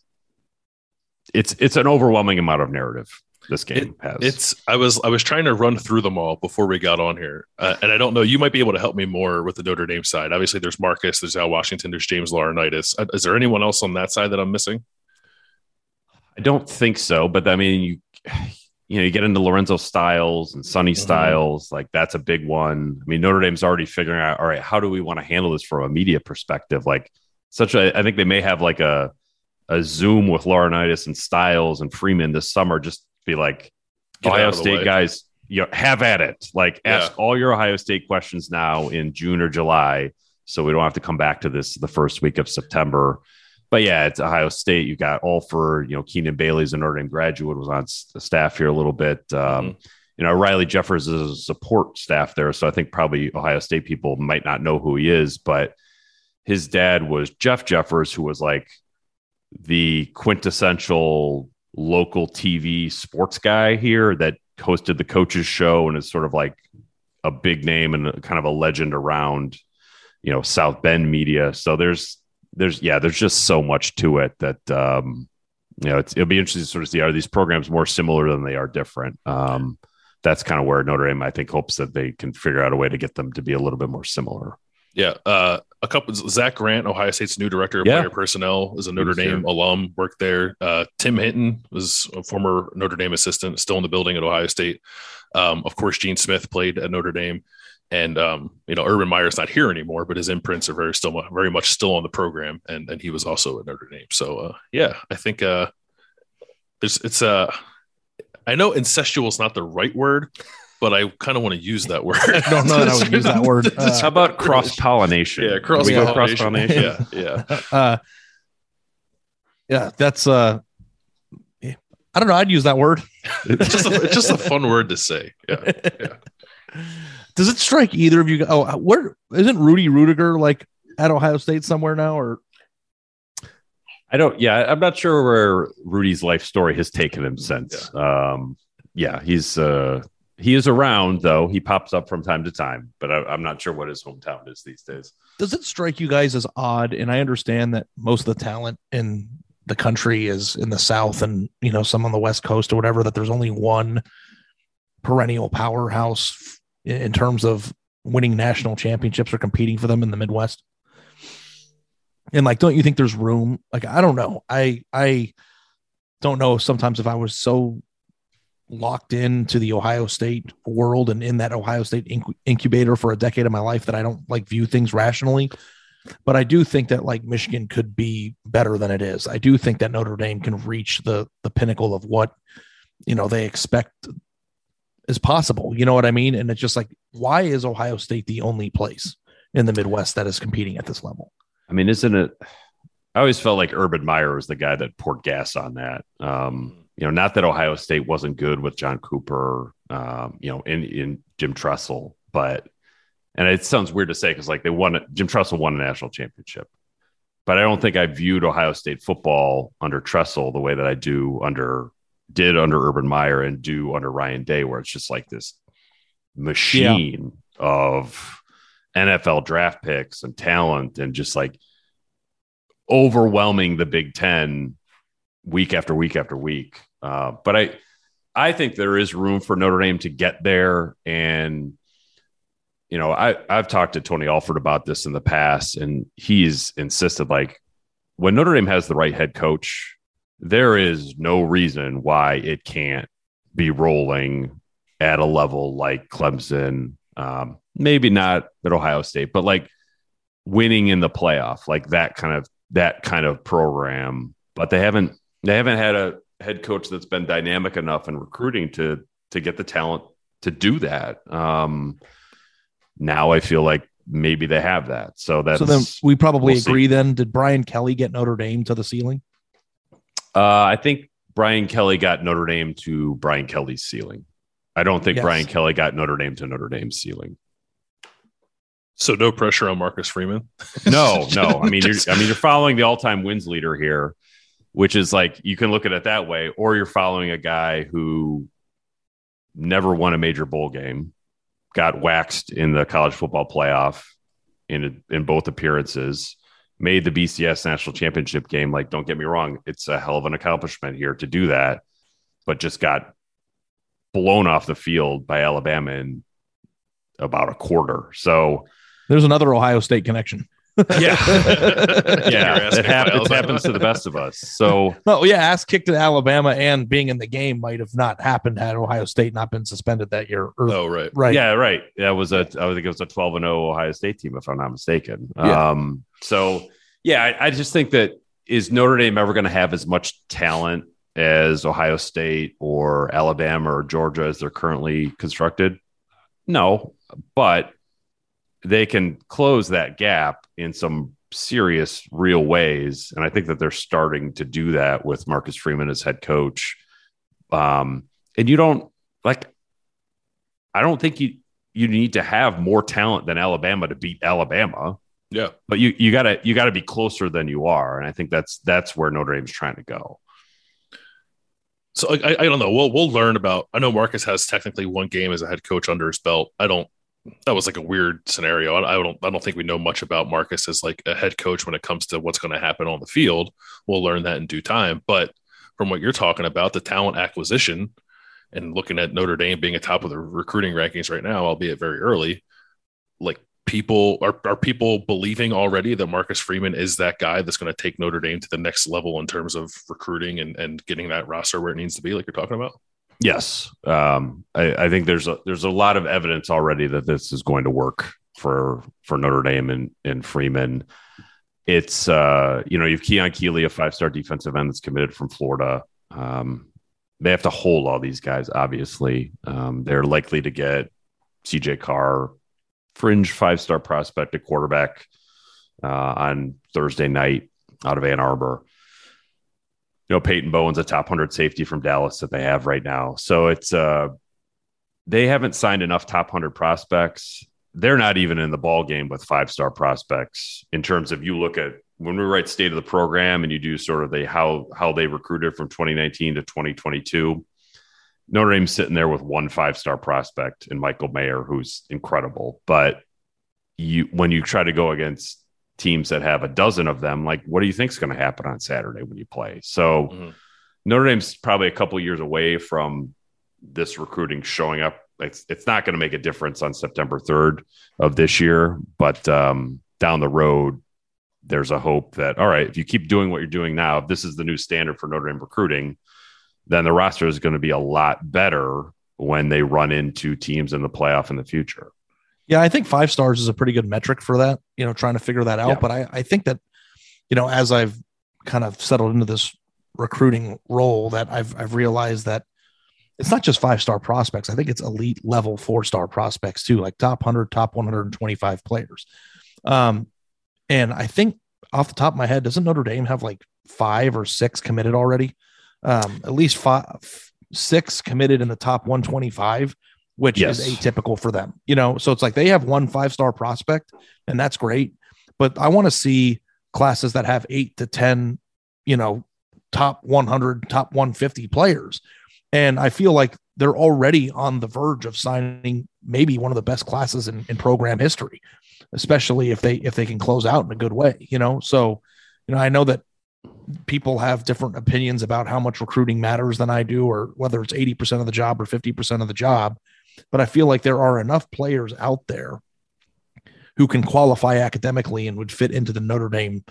It's an overwhelming amount of narrative this game has. I was trying to run through them all before we got on here. And I don't know, you might be able to help me more with the Notre Dame side. Obviously there's Marcus, there's Al Washington, there's James Laurinaitis. Is there anyone else on that side that I'm missing? I don't think so, but you get into Lorenzo Styles and Sonny Styles, like that's a big one. Notre Dame's already figuring out, all right, how do we want to handle this from a media perspective? Like I think they may have like a Zoom with Laurinaitis and Styles and Freeman this summer, just be like, Ohio State guys, have at it. Like, ask all your Ohio State questions now in June or July, so we don't have to come back to this the first week of September. But yeah, it's Ohio State. You got Alford, Keenan Bailey's a Notre Dame graduate, was on the staff here a little bit. Riley Jeffers is a support staff there, so I think probably Ohio State people might not know who he is, but his dad was Jeff Jeffers, who was like the quintessential local TV sports guy here that hosted the Coaches Show and is sort of like a big name and kind of a legend around, South Bend media. So there's just so much to it that, it'll be interesting to sort of see, are these programs more similar than they are different? That's kind of where Notre Dame, I think, hopes that they can figure out a way to get them to be a little bit more similar. Yeah. Zach Grant, Ohio State's new director of player personnel, is a Notre Dame alum, worked there. Tim Hinton was a former Notre Dame assistant, still in the building at Ohio State. Of course, Gene Smith played at Notre Dame. And, Urban Meyer's not here anymore, but his imprints are very much still on the program. And he was also at Notre Dame. So, I think I know incestual is not the right word, but I kind of want to use that word. I don't know that I would use that word. How about cross-pollination? Yeah, cross-pollination. Yeah, that's I don't know. I'd use that word. It's just a fun word to say. Yeah. Does it strike either of you? Oh, where isn't Rudy Rudiger like at Ohio State somewhere now? Or I'm not sure where Rudy's life story has taken him since. He is around, though. He pops up from time to time, but I'm not sure what his hometown is these days. Does it strike you guys as odd? And I understand that most of the talent in the country is in the South and, some on the West Coast or whatever, that there's only one perennial powerhouse in terms of winning national championships or competing for them in the Midwest. And don't you think there's room? I don't know. I don't know sometimes if I was so locked into the Ohio State world and in that Ohio State incubator for a decade of my life that I don't view things rationally. But I do think that Michigan could be better than it is. I do think that Notre Dame can reach the pinnacle of what, they expect is possible. You know what I mean? And it's just why is Ohio State the only place in the Midwest that is competing at this level? I mean, isn't it? I always felt like Urban Meyer was the guy that poured gas on that. Not that Ohio State wasn't good with John Cooper, in Jim Tressel, and it sounds weird to say because Jim Tressel won a national championship, but I don't think I viewed Ohio State football under Tressel the way that I did under Urban Meyer and do under Ryan Day, where it's just this machine of NFL draft picks and talent and just overwhelming the Big Ten week after week after week. But I think there is room for Notre Dame to get there. And, I've talked to Tony Alford about this in the past, and he's insisted when Notre Dame has the right head coach, there is no reason why it can't be rolling at a level like Clemson, maybe not at Ohio State, but winning in the playoff, that kind of program. But they haven't had a head coach that's been dynamic enough in recruiting to get the talent to do that. Now I feel like maybe they have that. So then we probably agree. Then did Brian Kelly get Notre Dame to the ceiling? I think Brian Kelly got Notre Dame to Brian Kelly's ceiling. I don't think Brian Kelly got Notre Dame to Notre Dame's ceiling. So no pressure on Marcus Freeman. No. I mean, you're following the all-time wins leader here, which is you can look at it that way, or you're following a guy who never won a major bowl game, got waxed in the college football playoff in both appearances, made the BCS national championship game. Don't get me wrong, it's a hell of an accomplishment here to do that, but just got blown off the field by Alabama in about a quarter. So there's another Ohio State connection. Yeah. It happens to the best of us. So ass kicked at Alabama and being in the game might have not happened had Ohio State not been suspended that year. Right. Yeah, right. That was I think it was a 12-0 Ohio State team, if I'm not mistaken. Yeah. So Yeah, I just think that is Notre Dame ever going to have as much talent as Ohio State or Alabama or Georgia as they're currently constructed? No, but they can close that gap in some serious, real ways. And I think that they're starting to do that with Marcus Freeman as head coach. And you don't I don't think you need to have more talent than Alabama to beat Alabama. Yeah. But you gotta be closer than you are. And I think that's where Notre Dame's trying to go. So I don't know. We'll learn about. I know Marcus has technically one game as a head coach under his belt. That was like a weird scenario. I don't think we know much about Marcus as like a head coach when it comes to what's going to happen on the field. We'll learn that in due time. But from what you're talking about, the talent acquisition and looking at Notre Dame being atop of the recruiting rankings right now, albeit very early, like people are people believing already that Marcus Freeman is that guy that's going to take Notre Dame to the next level in terms of recruiting and getting that roster where it needs to be, like you're talking about? Yes. I think there's a lot of evidence already that this is going to work for Notre Dame and Freeman. It's, you've Keon Keeley, a 5-star defensive end that's committed from Florida. They have to hold all these guys, obviously. They're likely to get CJ Carr, fringe 5-star prospect at quarterback on Thursday night out of Ann Arbor. Peyton Bowen's a top 100 safety from Dallas that they have right now. So it's they haven't signed enough top 100 prospects. They're not even in the ball game with 5-star prospects in terms of, you look at when we write state of the program and you do sort of how they recruited from 2019 to 2022. Notre Dame's sitting there with one 5-star prospect in Michael Mayer, who's incredible. But when you try to go against teams that have a dozen of them, like, what do you think is going to happen on Saturday when you play? So Notre Dame's probably a couple of years away from this recruiting showing up. It's not going to make a difference on September 3rd of this year, but down the road, there's a hope that, all right, if you keep doing what you're doing now, if this is the new standard for Notre Dame recruiting, then the roster is going to be a lot better when they run into teams in the playoff in the future. Yeah, I think 5 stars is a pretty good metric for that, trying to figure that out. Yeah. But I think that, as I've kind of settled into this recruiting role, that I've realized that it's not just 5-star prospects. I think it's elite level 4-star prospects too, like top 100, top 125 players. And I think off the top of my head, doesn't Notre Dame have like 5 or 6 committed already? At least 6 committed in the top 125, which is atypical for them, so it's like they have one 5-star prospect and that's great. But I want to see classes that have 8 to 10, top 100, top 150 players. And I feel like they're already on the verge of signing maybe one of the best classes in program history, especially if they can close out in a good way, So, I know that people have different opinions about how much recruiting matters than I do, or whether it's 80% of the job or 50% of the job. But I feel like there are enough players out there who can qualify academically and would fit into the Notre Dame,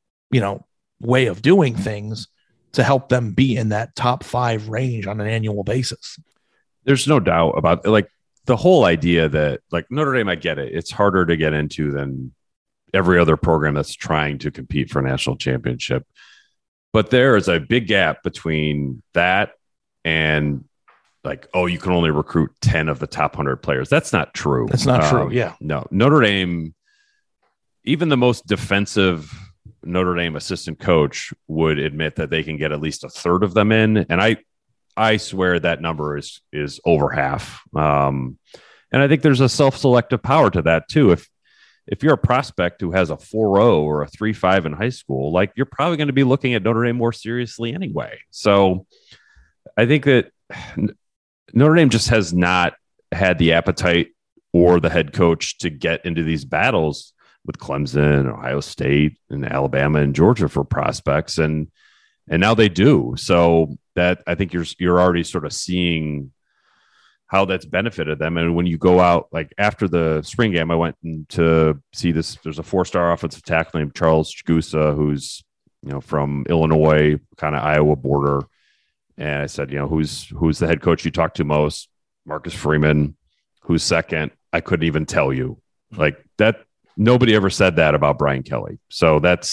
way of doing things to help them be in that top 5 range on an annual basis. There's no doubt about like the whole idea that like Notre Dame, I get it. It's harder to get into than every other program that's trying to compete for a national championship. But there is a big gap between that and like, oh, you can only recruit 10 of the top 100 players. That's not true. That's not true. Yeah. No, Notre Dame, even the most defensive Notre Dame assistant coach would admit that they can get at least a third of them in. And I swear that number is over half. And I think there's a self-selective power to that too. If you're a prospect who has a 4.0 or a 3.5 in high school, like you're probably going to be looking at Notre Dame more seriously anyway. So I think that Notre Dame just has not had the appetite or the head coach to get into these battles with Clemson, Ohio State, and Alabama and Georgia for prospects, and now they do. So that I think you're already sort of seeing how that's benefited them. And when you go out, like after the spring game, I went to see this. There's a 4-star offensive tackle named Charles Chigusa, who's from Illinois, kind of Iowa border. And I said, who's the head coach you talk to most? Marcus Freeman. Who's second? I couldn't even tell you. Like that. Nobody ever said that about Brian Kelly. So that's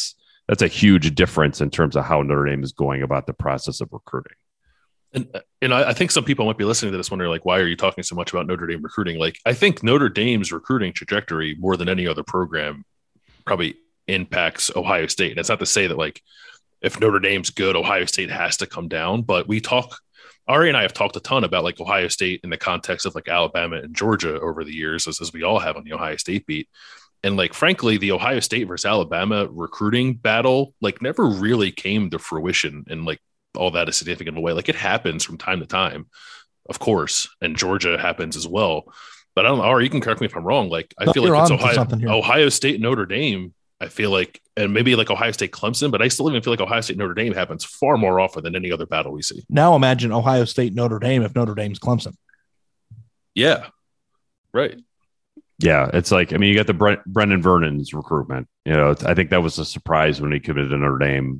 that's a huge difference in terms of how Notre Dame is going about the process of recruiting. And I think some people might be listening to this wondering, like, why are you talking so much about Notre Dame recruiting? Like, I think Notre Dame's recruiting trajectory more than any other program probably impacts Ohio State. And it's not to say that, like, if Notre Dame's good, Ohio State has to come down. But Ari and I have talked a ton about, like, Ohio State in the context of, like, Alabama and Georgia over the years, as we all have on the Ohio State beat. And, like, frankly, the Ohio State versus Alabama recruiting battle, like, never really came to fruition in, like, all that a significant way. Like, it happens from time to time, of course, and Georgia happens as well. But I don't know, or you can correct me if I'm wrong. Like, I feel like it's Ohio State, Notre Dame. I feel like, and maybe like Ohio State, Clemson, but I still even feel like Ohio State, Notre Dame happens far more often than any other battle we see. Now imagine Ohio State, Notre Dame if Notre Dame's Clemson. Yeah, right. Yeah, it's like, I mean, you got the Brendan Vernon's recruitment. You know, I think that was a surprise when he committed to Notre Dame.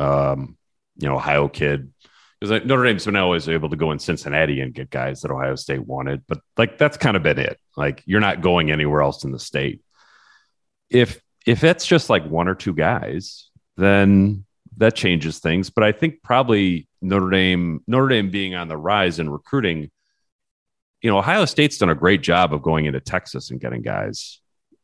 Ohio kid, because Notre Dame's been always able to go in Cincinnati and get guys that Ohio State wanted, but like that's kind of been it. Like, you're not going anywhere else in the state. If it's just like one or two guys, then that changes things. But I think probably Notre Dame being on the rise in recruiting, Ohio State's done a great job of going into Texas and getting guys.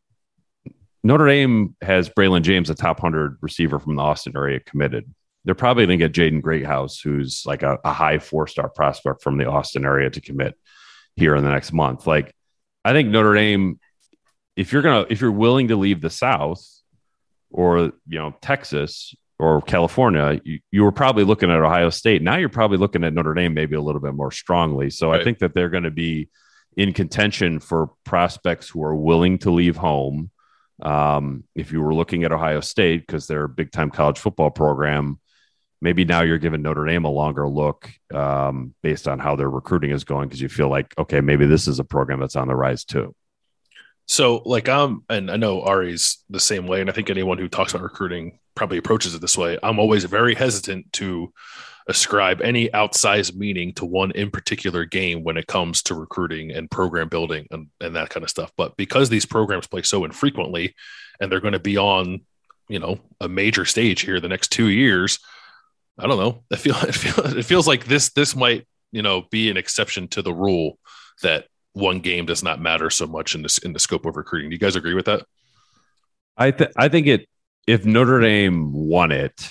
Notre Dame has Braylon James, a top 100 receiver from the Austin area, committed. They're probably going to get Jaden Greathouse, who's like a high 4-star prospect from the Austin area, to commit here in the next month. Like, I think Notre Dame, if you're willing to leave the South or, Texas or California, you were probably looking at Ohio State. Now you're probably looking at Notre Dame maybe a little bit more strongly. So right. I think that they're going to be in contention for prospects who are willing to leave home. If you were looking at Ohio State, because they're a big time college football program, maybe now you're giving Notre Dame a longer look based on how their recruiting is going, because you feel like, okay, maybe this is a program that's on the rise too. So, like, and I know Ari's the same way, and I think anyone who talks about recruiting probably approaches it this way. I'm always very hesitant to ascribe any outsized meaning to one in particular game when it comes to recruiting and program building and that kind of stuff. But because these programs play so infrequently and they're going to be on, a major stage here the next 2 years, I don't know. It feels like this might, be an exception to the rule that one game does not matter so much in the scope of recruiting. Do you guys agree with that? I think if Notre Dame won it,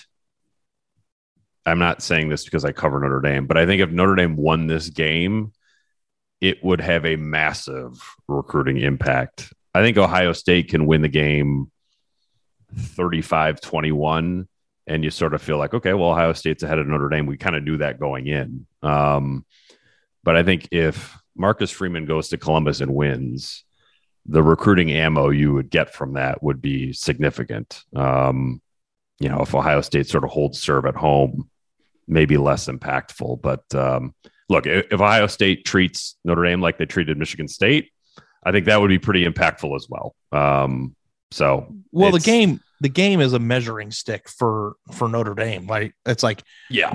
I'm not saying this because I cover Notre Dame, but I think if Notre Dame won this game, it would have a massive recruiting impact. I think Ohio State can win the game 35-21, and you sort of feel like, okay, well, Ohio State's ahead of Notre Dame. We kind of knew that going in. But I think if Marcus Freeman goes to Columbus and wins, the recruiting ammo you would get from that would be significant. If Ohio State sort of holds serve at home, maybe less impactful. But look, if Ohio State treats Notre Dame like they treated Michigan State, I think that would be pretty impactful as well. The game is a measuring stick for Notre Dame. Like, it's like,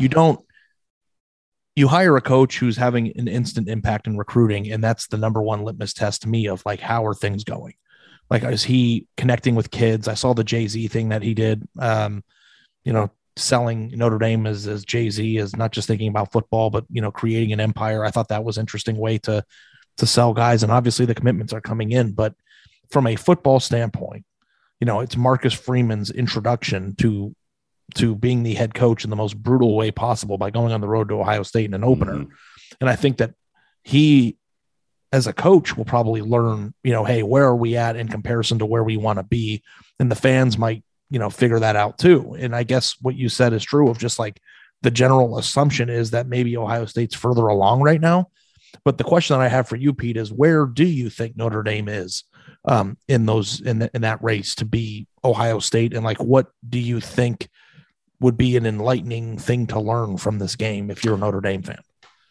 you hire a coach who's having an instant impact in recruiting, and that's the number one litmus test to me of, like, how are things going? Like, is he connecting with kids? I saw the Jay-Z thing that he did, selling Notre Dame as Jay-Z is not just thinking about football, but, creating an empire. I thought that was an interesting way to sell guys. And obviously the commitments are coming in, but from a football standpoint, it's Marcus Freeman's introduction to being the head coach in the most brutal way possible by going on the road to Ohio State in an opener. Mm-hmm. And I think that he, as a coach, will probably learn, hey, where are we at in comparison to where we want to be? And the fans might, figure that out too. And I guess what you said is true of just like the general assumption is that maybe Ohio State's further along right now. But the question that I have for you, Pete, is where do you think Notre Dame is in that race to be Ohio State? And like, what do you think would be an enlightening thing to learn from this game if you're a Notre Dame fan?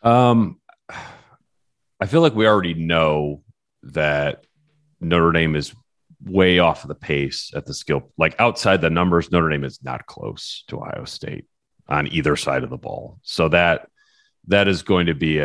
I feel like we already know that Notre Dame is way off of the pace at the skill. Like, outside the numbers, Notre Dame is not close to Ohio State on either side of the ball. So that is going to be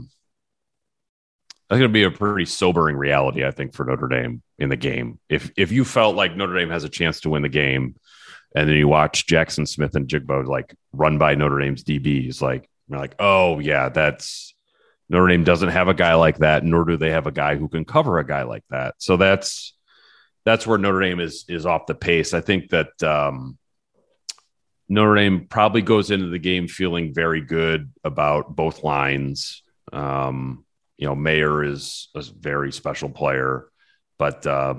a pretty sobering reality, I think, for Notre Dame in the game. If you felt like Notre Dame has a chance to win the game, And then you watch Jackson Smith and Jigbo like run by Notre Dame's DBs. Like, you're like, oh yeah, that's Notre Dame doesn't have a guy like that, nor do they have a guy who can cover a guy like that. So that's where Notre Dame is off the pace. I think that Notre Dame probably goes into the game feeling very good about both lines. Mayer is a very special player, but I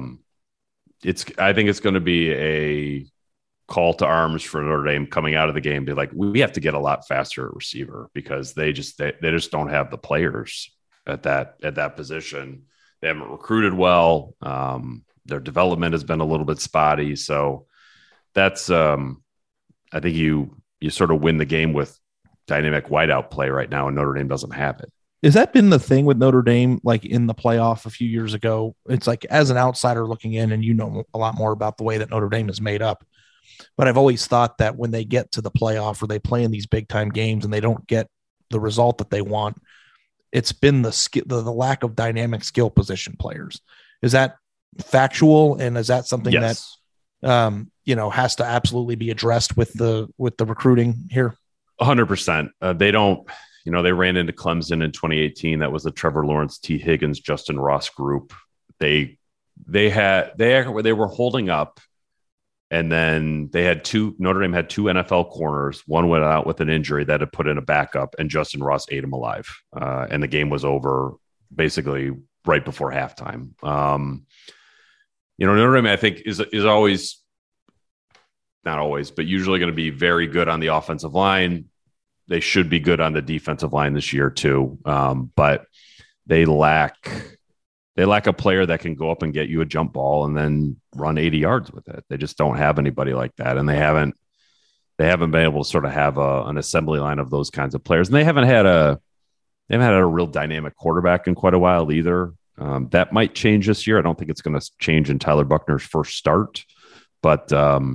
think it's going to be a call to arms for Notre Dame coming out of the game. Be like, we have to get a lot faster at receiver because they just don't have the players at that position. They haven't recruited well. Their development has been a little bit spotty. So that's I think you sort of win the game with dynamic wideout play right now, and Notre Dame doesn't have it. Has that been the thing with Notre Dame, like in the playoff a few years ago? It's like, as an outsider looking in, and you know a lot more about the way that Notre Dame is made up, but I've always thought that when they get to the playoff or they play in these big time games and they don't get the result that they want, it's been the lack of dynamic skill position players. Is that factual? And is that something yes. that, has to absolutely be addressed with the recruiting here? 100%. They don't, they ran into Clemson in 2018. That was the Trevor Lawrence, T. Higgins, Justin Ross group. They were holding up, and then Notre Dame had two NFL corners. One went out with an injury that had put in a backup, and Justin Ross ate him alive. And the game was over basically right before halftime. Notre Dame, I think, is always, not always, but usually going to be very good on the offensive line. They should be good on the defensive line this year too. But they lack a player that can go up and get you a jump ball and then run 80 yards with it. They just don't have anybody like that. And they haven't been able to sort of have an assembly line of those kinds of players. And they haven't had a real dynamic quarterback in quite a while either. That might change this year. I don't think it's going to change in Tyler Buckner's first start, but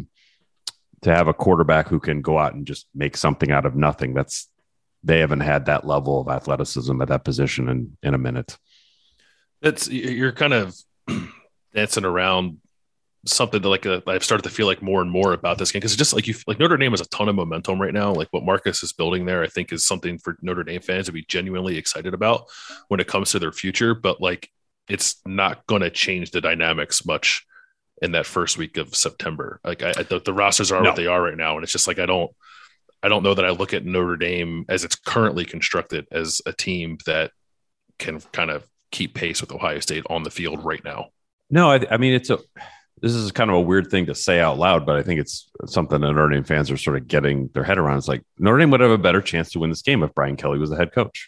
to have a quarterback who can go out and just make something out of nothing, they haven't had that level of athleticism at that position in a minute. You're kind of dancing around something that I've started to feel like more and more about this game, because it's just like Notre Dame has a ton of momentum right now. Like what Marcus is building there, I think is something for Notre Dame fans to be genuinely excited about when it comes to their future. But like, it's not going to change the dynamics much in that first week of September. Like the rosters are what they are right now. And it's just like, I don't know that I look at Notre Dame as it's currently constructed as a team that can kind of keep pace with Ohio State on the field right now. No, I mean, this is kind of a weird thing to say out loud, but I think it's something that Notre Dame fans are sort of getting their head around. It's like Notre Dame would have a better chance to win this game if Brian Kelly was the head coach.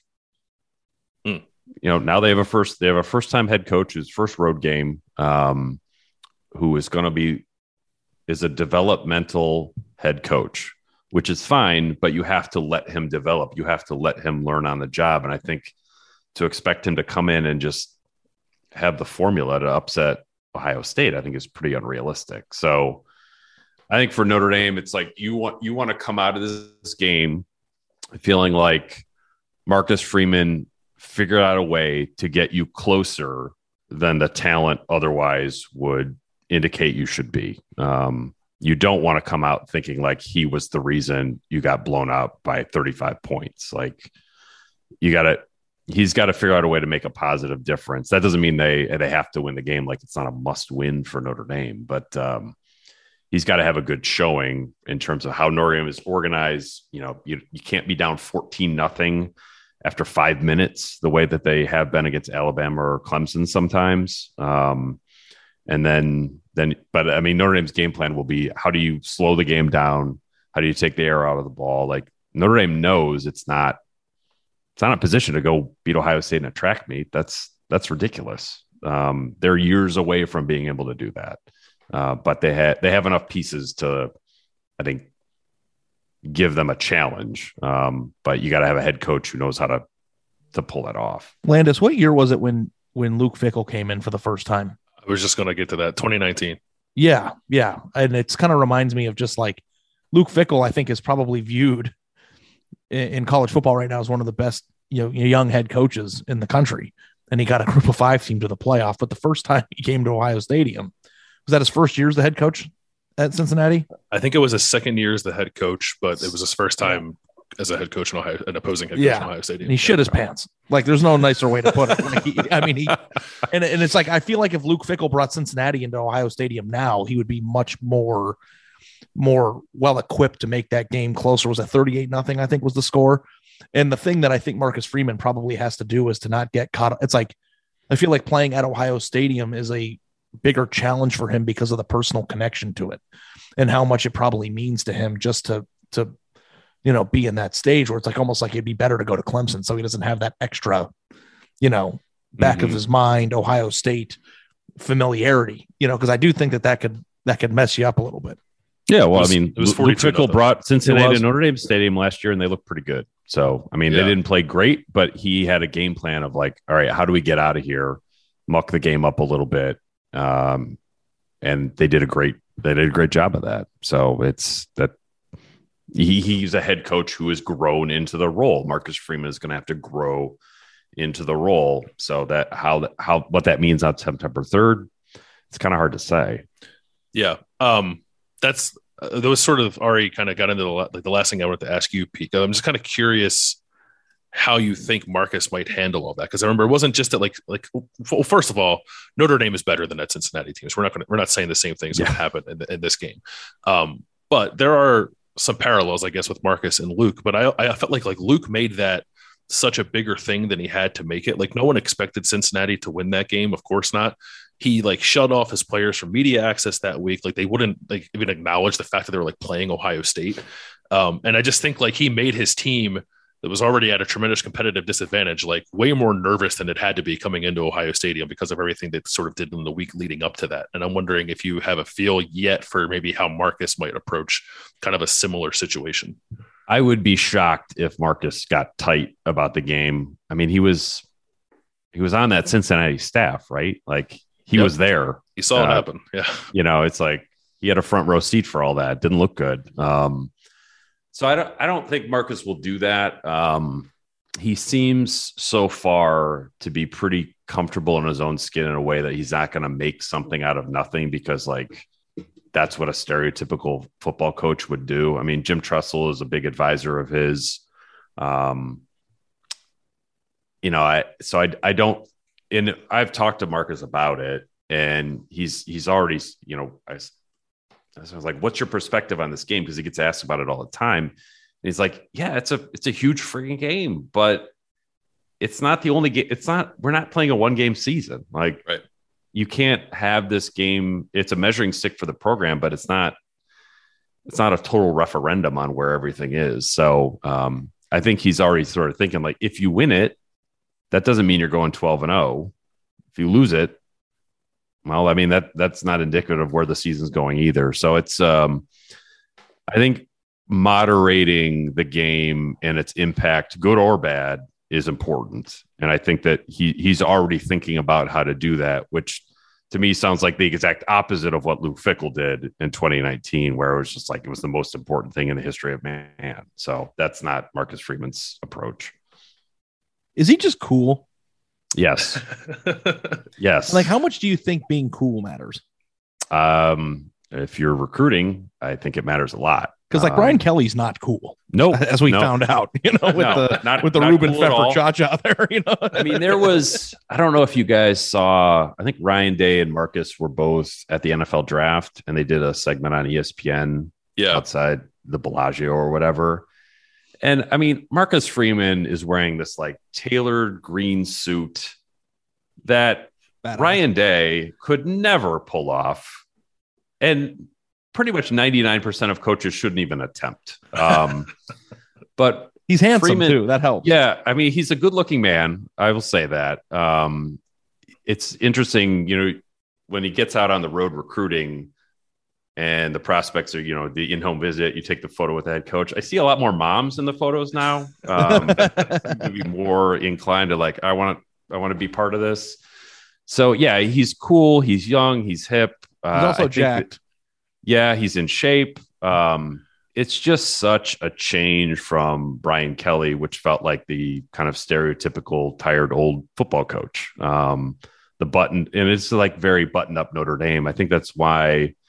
Now they have a first time head coach, his first road game, who is a developmental head coach, which is fine, but you have to let him develop. You have to let him learn on the job. And I think to expect him to come in and just have the formula to upset Ohio State, I think is pretty unrealistic. So I think for Notre Dame, it's like you want to come out of this game feeling like Marcus Freeman figured out a way to get you closer than the talent otherwise would indicate you should be. You don't want to come out thinking like he was the reason you got blown out by 35 points. Like he's got to figure out a way to make a positive difference. That doesn't mean they have to win the game. Like it's not a must win for Notre Dame, but he's got to have a good showing in terms of how Notre Dame is organized. You can't be down 14-0 after 5 minutes, the way that they have been against Alabama or Clemson sometimes. But I mean, Notre Dame's game plan will be, how do you slow the game down? How do you take the air out of the ball? Like Notre Dame knows it's not a position to go beat Ohio State in a track meet. That's ridiculous. They're years away from being able to do that. But they have enough pieces to, I think, give them a challenge. But you got to have a head coach who knows how to pull that off. Landis, what year was it when Luke Fickell came in for the first time? I was just going to get to that. 2019. Yeah. And it's kind of reminds me of just like Luke Fickell, I think, is probably viewed in college football right now as one of the best, young head coaches in the country. And he got a group of 5 team to the playoff. But the first time he came to Ohio Stadium, was that his first year as the head coach? at Cincinnati? I think it was his second year as the head coach, but it was his first time as a head coach in Ohio, an opposing head coach in Ohio State. And he shit his pants. Like, there's no nicer way to put it. And it's like, I feel like if Luke Fickell brought Cincinnati into Ohio Stadium now, he would be much more well equipped to make that game closer. Was a 38-0, I think was the score. And the thing that I think Marcus Freeman probably has to do is to not get caught. It's like, I feel like playing at Ohio Stadium is a bigger challenge for him because of the personal connection to it and how much it probably means to him just to be in that stage where it's like almost like it'd be better to go to Clemson so he doesn't have that extra, back of his mind Ohio State familiarity, because I do think that could mess you up a little bit. Yeah, well, it was Luke Fickell brought Cincinnati to to Notre Dame Stadium last year, and they looked pretty good. So, they didn't play great, but he had a game plan of like, all right, how do we get out of here, muck the game up a little bit, and they did a great job of that. So it's that he's a head coach who has grown into the role. Marcus Freeman is going to have to grow into the role. So that what that means on September 3rd, it's kind of hard to say. Yeah. Those sort of already kind of got into the last thing I wanted to ask you, Pete. I'm just kind of curious how you think Marcus might handle all that. Because I remember it wasn't just that well, first of all, Notre Dame is better than that Cincinnati team. So we're not saying the same things that happen in this game. But there are some parallels, I guess, with Marcus and Luke. But I felt like Luke made that such a bigger thing than he had to make it. Like, no one expected Cincinnati to win that game. Of course not. He shut off his players from media access that week. Like, they wouldn't even acknowledge the fact that they were playing Ohio State. And I just think he made his team that was already at a tremendous competitive disadvantage, way more nervous than it had to be coming into Ohio Stadium because of everything that sort of did in the week leading up to that. And I'm wondering if you have a feel yet for maybe how Marcus might approach kind of a similar situation. I would be shocked if Marcus got tight about the game. I mean, he was on that Cincinnati staff, right? He was there. He saw it happen. Yeah. It's like he had a front row seat for all that. Didn't look good. So I don't think Marcus will do that. He seems so far to be pretty comfortable in his own skin in a way that he's not going to make something out of nothing because that's what a stereotypical football coach would do. I mean, Jim Tressel is a big advisor of his. I don't. And I've talked to Marcus about it, and he's already, I was like, what's your perspective on this game? Because he gets asked about it all the time. And he's like, yeah, it's a huge freaking game, but it's not the only game. We're not playing a 1-game season. Right. You can't have this game. It's a measuring stick for the program, but it's not a total referendum on where everything is. So I think he's already sort of thinking if you win it, that doesn't mean you're going 12-0. If you lose it, well, I mean, that's not indicative of where the season's going either. So it's, I think moderating the game and its impact, good or bad, is important. And I think that he's already thinking about how to do that, which to me sounds like the exact opposite of what Luke Fickell did in 2019, where it was just it was the most important thing in the history of man. So that's not Marcus Freeman's approach. Is he just cool? Yes. Yes. How much do you think being cool matters? If you're recruiting, I think it matters a lot. Because Brian Kelly's not cool. No, as we found out, with the Ruben cool Pfeffer cha-cha there, I mean, there was, I don't know if you guys saw, I think Ryan Day and Marcus were both at the NFL draft, and they did a segment on ESPN outside the Bellagio or whatever. And I mean, Marcus Freeman is wearing this tailored green suit that Ryan Day could never pull off. And pretty much 99% of coaches shouldn't even attempt. But he's handsome Freeman, too. That helps. Yeah. I mean, he's a good looking man. I will say that. It's interesting, when he gets out on the road recruiting, and the prospects are, the in-home visit, you take the photo with the head coach. I see a lot more moms in the photos now. To be more inclined to I want to be part of this. So yeah, he's cool. He's young. He's hip. He's also jacked. He's in shape. It's just such a change from Brian Kelly, which felt like the kind of stereotypical tired old football coach. The button, and it's very buttoned up Notre Dame. I think that's why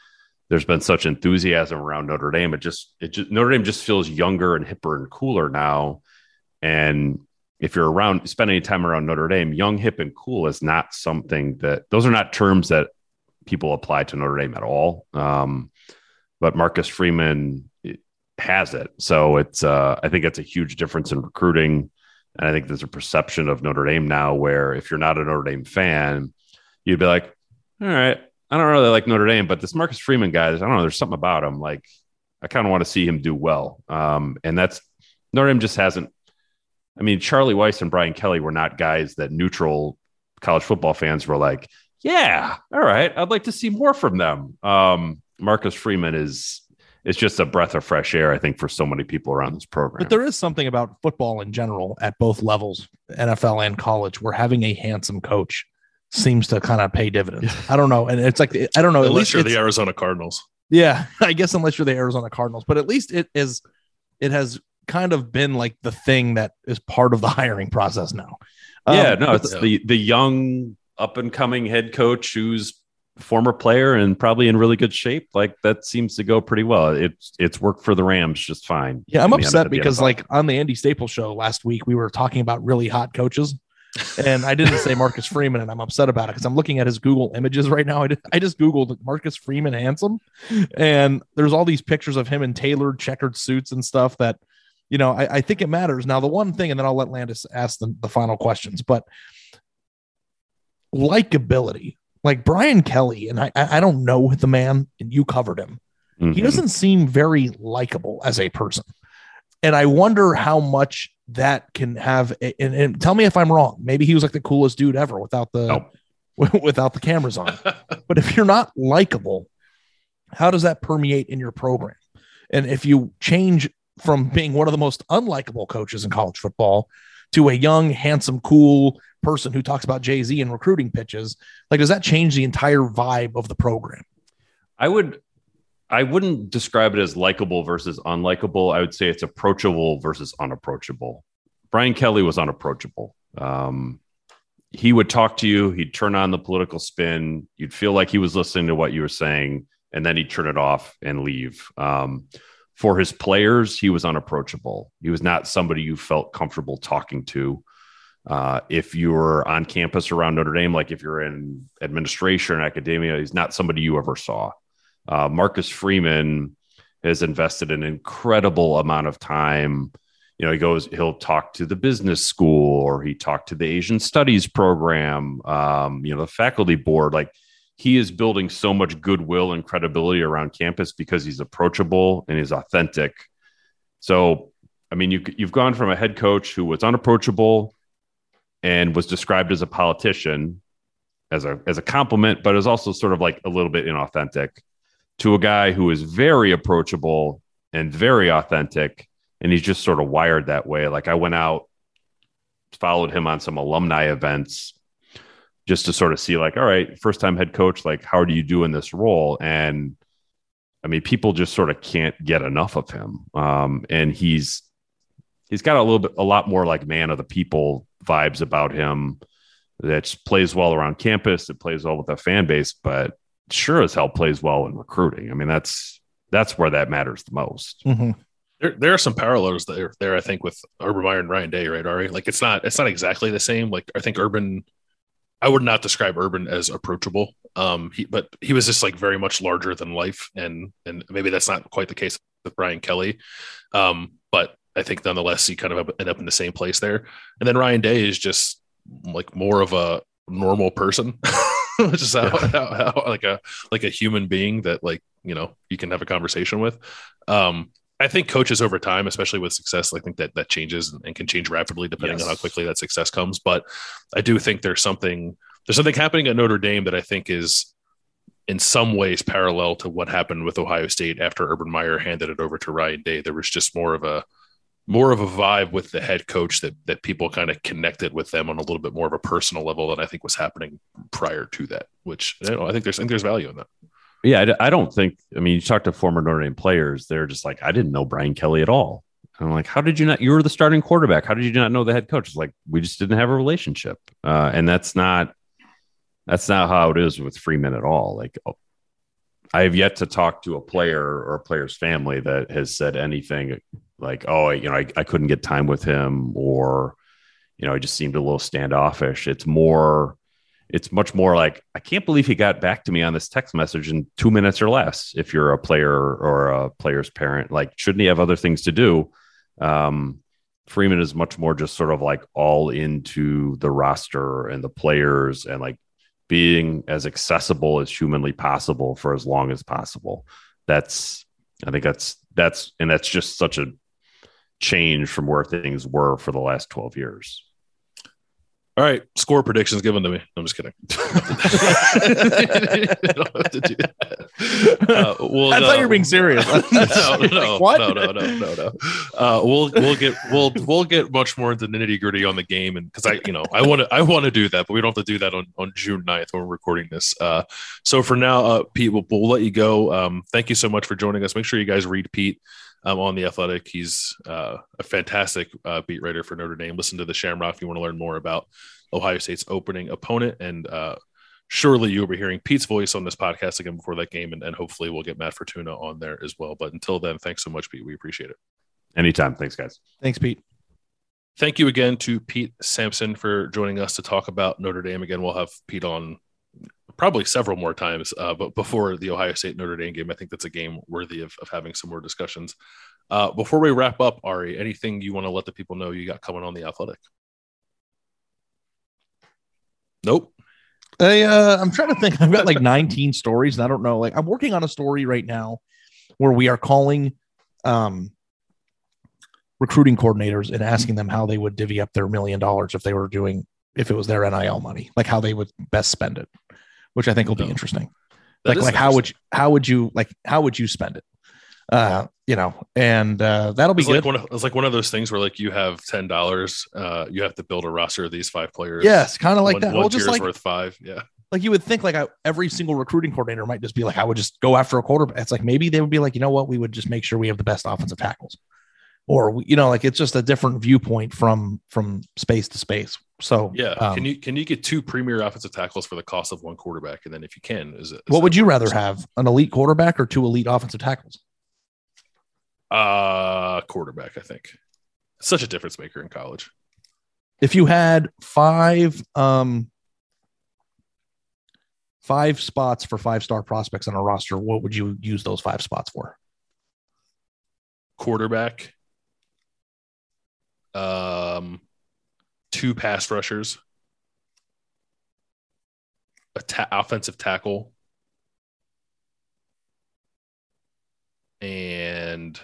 there's been such enthusiasm around Notre Dame. It just Notre Dame just feels younger and hipper and cooler now. And if you're around, spend any time around Notre Dame, young, hip, and cool is not something those are not terms that people apply to Notre Dame at all. But Marcus Freeman has it. So I think it's a huge difference in recruiting. And I think there's a perception of Notre Dame now where if you're not a Notre Dame fan, you'd be like, all right, I don't really like Notre Dame, but this Marcus Freeman guy, I don't know, there's something about him. Like, I kind of want to see him do well. And that's Notre Dame just hasn't. I mean, Charlie Weiss and Brian Kelly were not guys that neutral college football fans were like, yeah, all right, I'd like to see more from them. Marcus Freeman is just a breath of fresh air, I think, for so many people around this program. But there is something about football in general at both levels, NFL and college, where having a handsome coach seems to kind of pay dividends. I don't know. And it's like, I don't know. Unless you're the Arizona Cardinals. Yeah, I guess unless you're the Arizona Cardinals. But at least it has kind of been like the thing that is part of the hiring process now. It's the young up and coming head coach who's former player and probably in really good shape. Like that seems to go pretty well. It's worked for the Rams just fine. Yeah, I'm upset because like on the Andy Staples show last week, we were talking about really hot coaches. And I didn't say Marcus Freeman, and I'm upset about it because I'm looking at his Google images right now. I just Googled Marcus Freeman handsome, and there's all these pictures of him in tailored checkered suits and stuff that, you know, I think it matters. Now, the one thing, and then I'll let Landis ask the final questions, but likability, like Brian Kelly, and I don't know the man, and you covered him. Mm-hmm. He doesn't seem very likable as a person. And I wonder how much that can have, and tell me if I'm wrong. Maybe he was like the coolest dude ever without the cameras on. But if you're not likable, how does that permeate in your program? And if you change from being one of the most unlikable coaches in college football to a young, handsome, cool person who talks about Jay-Z and recruiting pitches, like, does that change the entire vibe of the program? I wouldn't describe it as likable versus unlikable. I would say it's approachable versus unapproachable. Brian Kelly was unapproachable. He would talk to you. He'd turn on the political spin. You'd feel like he was listening to what you were saying, and then he'd turn it off and leave. For his players, he was unapproachable. He was not somebody you felt comfortable talking to. If you were on campus around Notre Dame, like if you're in administration or academia, he's not somebody you ever saw. Marcus Freeman has invested an incredible amount of time. You know, he'll talk to the business school, or he talked to the Asian studies program, the faculty board. Like, he is building so much goodwill and credibility around campus because he's approachable and he's authentic. So, I mean, you've gone from a head coach who was unapproachable and was described as a politician as a compliment, but is also sort of like a little bit inauthentic, to a guy who is very approachable and very authentic, and he's just sort of wired that way. Like, I went out, followed him on some alumni events just to sort of see, like, all right, first time head coach, like, how do you do in this role? And I mean, people just sort of can't get enough of him. And he's got a lot more like man of the people vibes about him that plays well around campus. It plays well with the fan base, but sure as hell plays well in recruiting. I mean, that's where that matters the most. Mm-hmm. There are some parallels there, I think, with Urban Meyer and Ryan Day, right, Ari? Like, it's not exactly the same. Like, I think I would not describe Urban as approachable. But he was just like very much larger than life, and maybe that's not quite the case with Brian Kelly. But I think nonetheless he kind of end up in the same place there. And then Ryan Day is just like more of a normal person. Which is how like a human being that, like, you know, you can have a conversation with. I think coaches over time, especially with success, I think that changes and can change rapidly depending on how quickly that success comes. But I do think there's something happening at Notre Dame that I think is in some ways parallel to what happened with Ohio State after Urban Meyer handed it over to Ryan Day. There was just more of a vibe with the head coach that people kind of connected with them on a little bit more of a personal level than I think was happening prior to that, which, you know, I think there's value in that. Yeah. I don't think, I mean, you talk to former Notre Dame players, they're just like, I didn't know Brian Kelly at all. And I'm like, how did you not, you were the starting quarterback. How did you not know the head coach? It's like, we just didn't have a relationship. And that's not how it is with Freeman at all. Like, I have yet to talk to a player or a player's family that has said anything like, oh, I couldn't get time with him, or, he just seemed a little standoffish. It's much more like, I can't believe he got back to me on this text message in 2 minutes or less. If you're a player or a player's parent, like, shouldn't he have other things to do? Freeman is much more just sort of like all into the roster and the players, and like being as accessible as humanly possible for as long as possible. I think that's just such a change from where things were for the last 12 years. All right, score predictions given to me. I'm just kidding. I don't have to do that. I thought you were being serious. No. What? No. We'll get much more into the nitty gritty on the game, and because I want to do that, but we don't have to do that on June 9th when we're recording this. So for now, Pete, we'll let you go. Thank you so much for joining us. Make sure you guys read Pete on The Athletic. He's a fantastic beat writer for Notre Dame. Listen to the Shamrock if you want to learn more about Ohio State's opening opponent, and surely you'll be hearing Pete's voice on this podcast again before that game, and hopefully we'll get Matt Fortuna on there as well. But until then, thanks so much, Pete. We appreciate it. Anytime. Thanks, guys. Thanks, Pete. Thank you again to Pete Sampson for joining us to talk about Notre Dame. Again, we'll have Pete on probably several more times, but before the Ohio State Notre Dame game, I think that's a game worthy of having some more discussions. Before we wrap up, Ari, anything you want to let the people know you got coming on The Athletic? Nope. I'm trying to think. I've got like 19 stories, and I don't know. Like, I'm working on a story right now where we are calling recruiting coordinators and asking them how they would divvy up their $1 million if it was their NIL money, like how they would best spend it, which I think will be interesting. Like how would you spend it? And that'll be good. It's like one of those things where like you have $10, you have to build a roster of these 5 players. Yes, kind of like that. Well, just like worth 5. Yeah. Like you would think like every single recruiting coordinator might just be like, I would just go after a quarterback. It's like, maybe they would be like, you know what? We would just make sure we have the best offensive tackles, or, like it's just a different viewpoint from space to space. So yeah. Can you get 2 premier offensive tackles for the cost of 1 quarterback? And then if you can, what would you rather have, an elite quarterback or 2 elite offensive tackles? Quarterback, I think. Such a difference maker in college. If you had 5 spots for 5-star prospects on a roster, what would you use those 5 spots for? Quarterback, 2 pass rushers, offensive tackle, and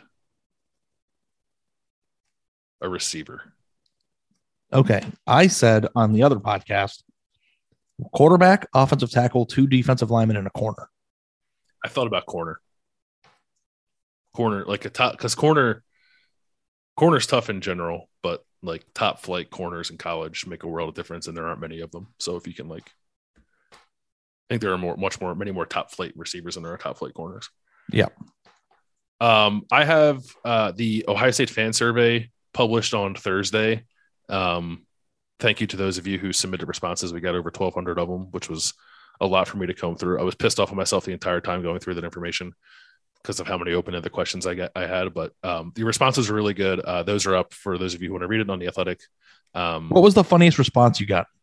a receiver. Okay. I said on the other podcast, quarterback, offensive tackle, 2 defensive linemen, and a corner. I thought about corner, like a top, because corner's tough in general, but like top flight corners in college make a world of difference, and there aren't many of them. So if you can, like, I think there are many more top flight receivers than there are top flight corners. Yeah. I have the Ohio State fan survey published on Thursday. Thank you to those of you who submitted responses. We got over 1,200 of them, which was a lot for me to comb through. I was pissed off at myself the entire time going through that information because of how many open-ended questions I had. But the responses are really good. Those are up for those of you who want to read it on The Athletic. What was the funniest response you got?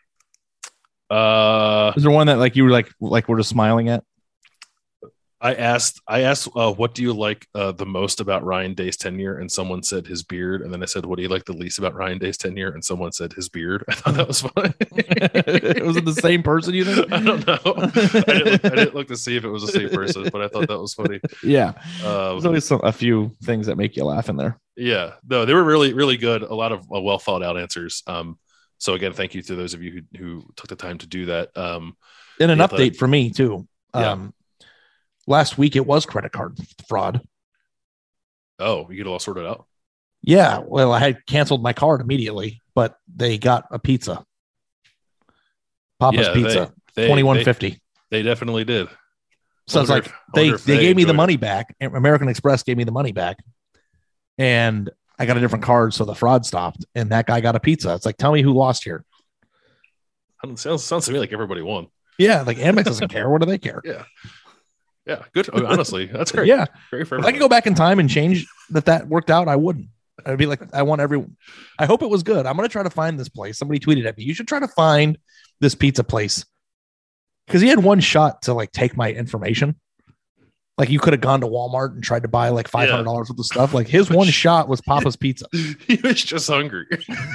Is there one that like you were like we're just smiling at? I asked, what do you like the most about Ryan Day's tenure? And someone said his beard. And then I said, what do you like the least about Ryan Day's tenure? And someone said his beard. I thought that was funny. Was it the same person, you think? I don't know. I didn't look to see if it was the same person, but I thought that was funny. Yeah. There's always a few things that make you laugh in there. Yeah. No, they were really, really good. A lot of well thought out answers. So again, thank you to those of you who took the time to do that. And an update for me too. Last week it was credit card fraud. Oh, you get it all sorted out? Yeah. Well, I had canceled my card immediately, but they got a pizza. Papa's Pizza. $21.50. They definitely did. So it's like they gave me the money back. American Express gave me the money back. And I got a different card, so the fraud stopped. And that guy got a pizza. It's like, tell me who lost here. Sounds to me like everybody won. Yeah, like Amex doesn't care. What do they care? Yeah. Yeah, good. I mean, honestly, that's great. Yeah. Great for If I could go back in time and change that worked out, I wouldn't. I'd be like, I hope it was good. I'm going to try to find this place. Somebody tweeted at me, you should try to find this pizza place. Because he had one shot to like take my information. Like you could have gone to Walmart and tried to buy like $500 worth of stuff. Like his one shot was Papa's Pizza. He was just hungry.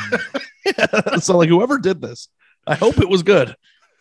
So like whoever did this, I hope it was good.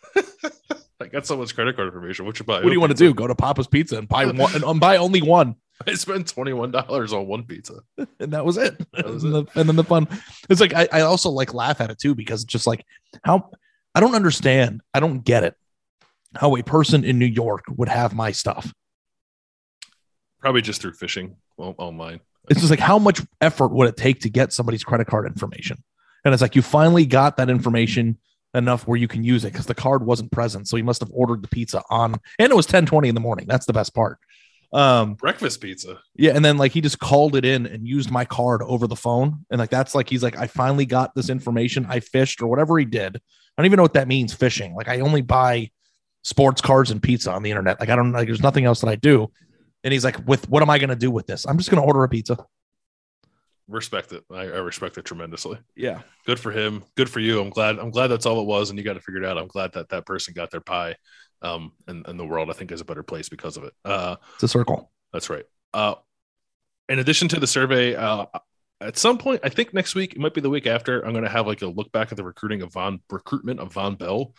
I got so much credit card information. What you buy? What do you want to do? Go to Papa's Pizza and buy one and buy only one. I spent $21 on one pizza. And that was it. And then the fun. It's like I also like laugh at it too, because it's just like how I don't understand. I don't get it. How a person in New York would have my stuff. Probably just through phishing online. It's just like how much effort would it take to get somebody's credit card information? And it's like you finally got that information enough where you can use it because the card wasn't present. So he must have ordered the pizza and it was 10:20 in the morning. That's the best part. Breakfast pizza. Yeah. And then like he just called it in and used my card over the phone. And like that's like he's like, I finally got this information. I fished or whatever he did. I don't even know what that means, fishing. Like I only buy sports cards and pizza on the internet. Like I don't like there's nothing else that I do. And he's like, what am I going to do with this? I'm just going to order a pizza. Respect it. I respect it tremendously. Yeah. Good for him. Good for you. I'm glad that's all it was. And you got to figure it out. I'm glad that person got their pie. And the world, I think, is a better place because of it. It's a circle. That's right. In addition to the survey, at some point, I think next week, it might be the week after, I'm going to have like a look back at the recruitment of Von Bell,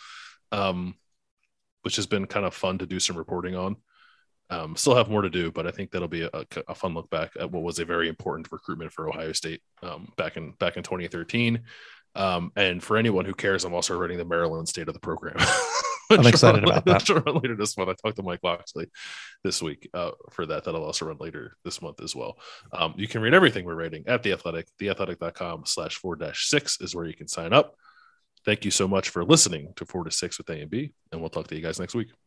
which has been kind of fun to do some reporting on. Still have more to do, but I think that'll be a fun look back at what was a very important recruitment for Ohio State back in 2013. And for anyone who cares, I'm also writing the Maryland State of the Program. I'm excited about that. Run later this month. I talked to Mike Loxley this week for that. That'll also run later this month as well. You can read everything we're writing at The Athletic. theathletic.com/4-6 is where you can sign up. Thank you so much for listening to 4 to 6 with A and B, and we'll talk to you guys next week.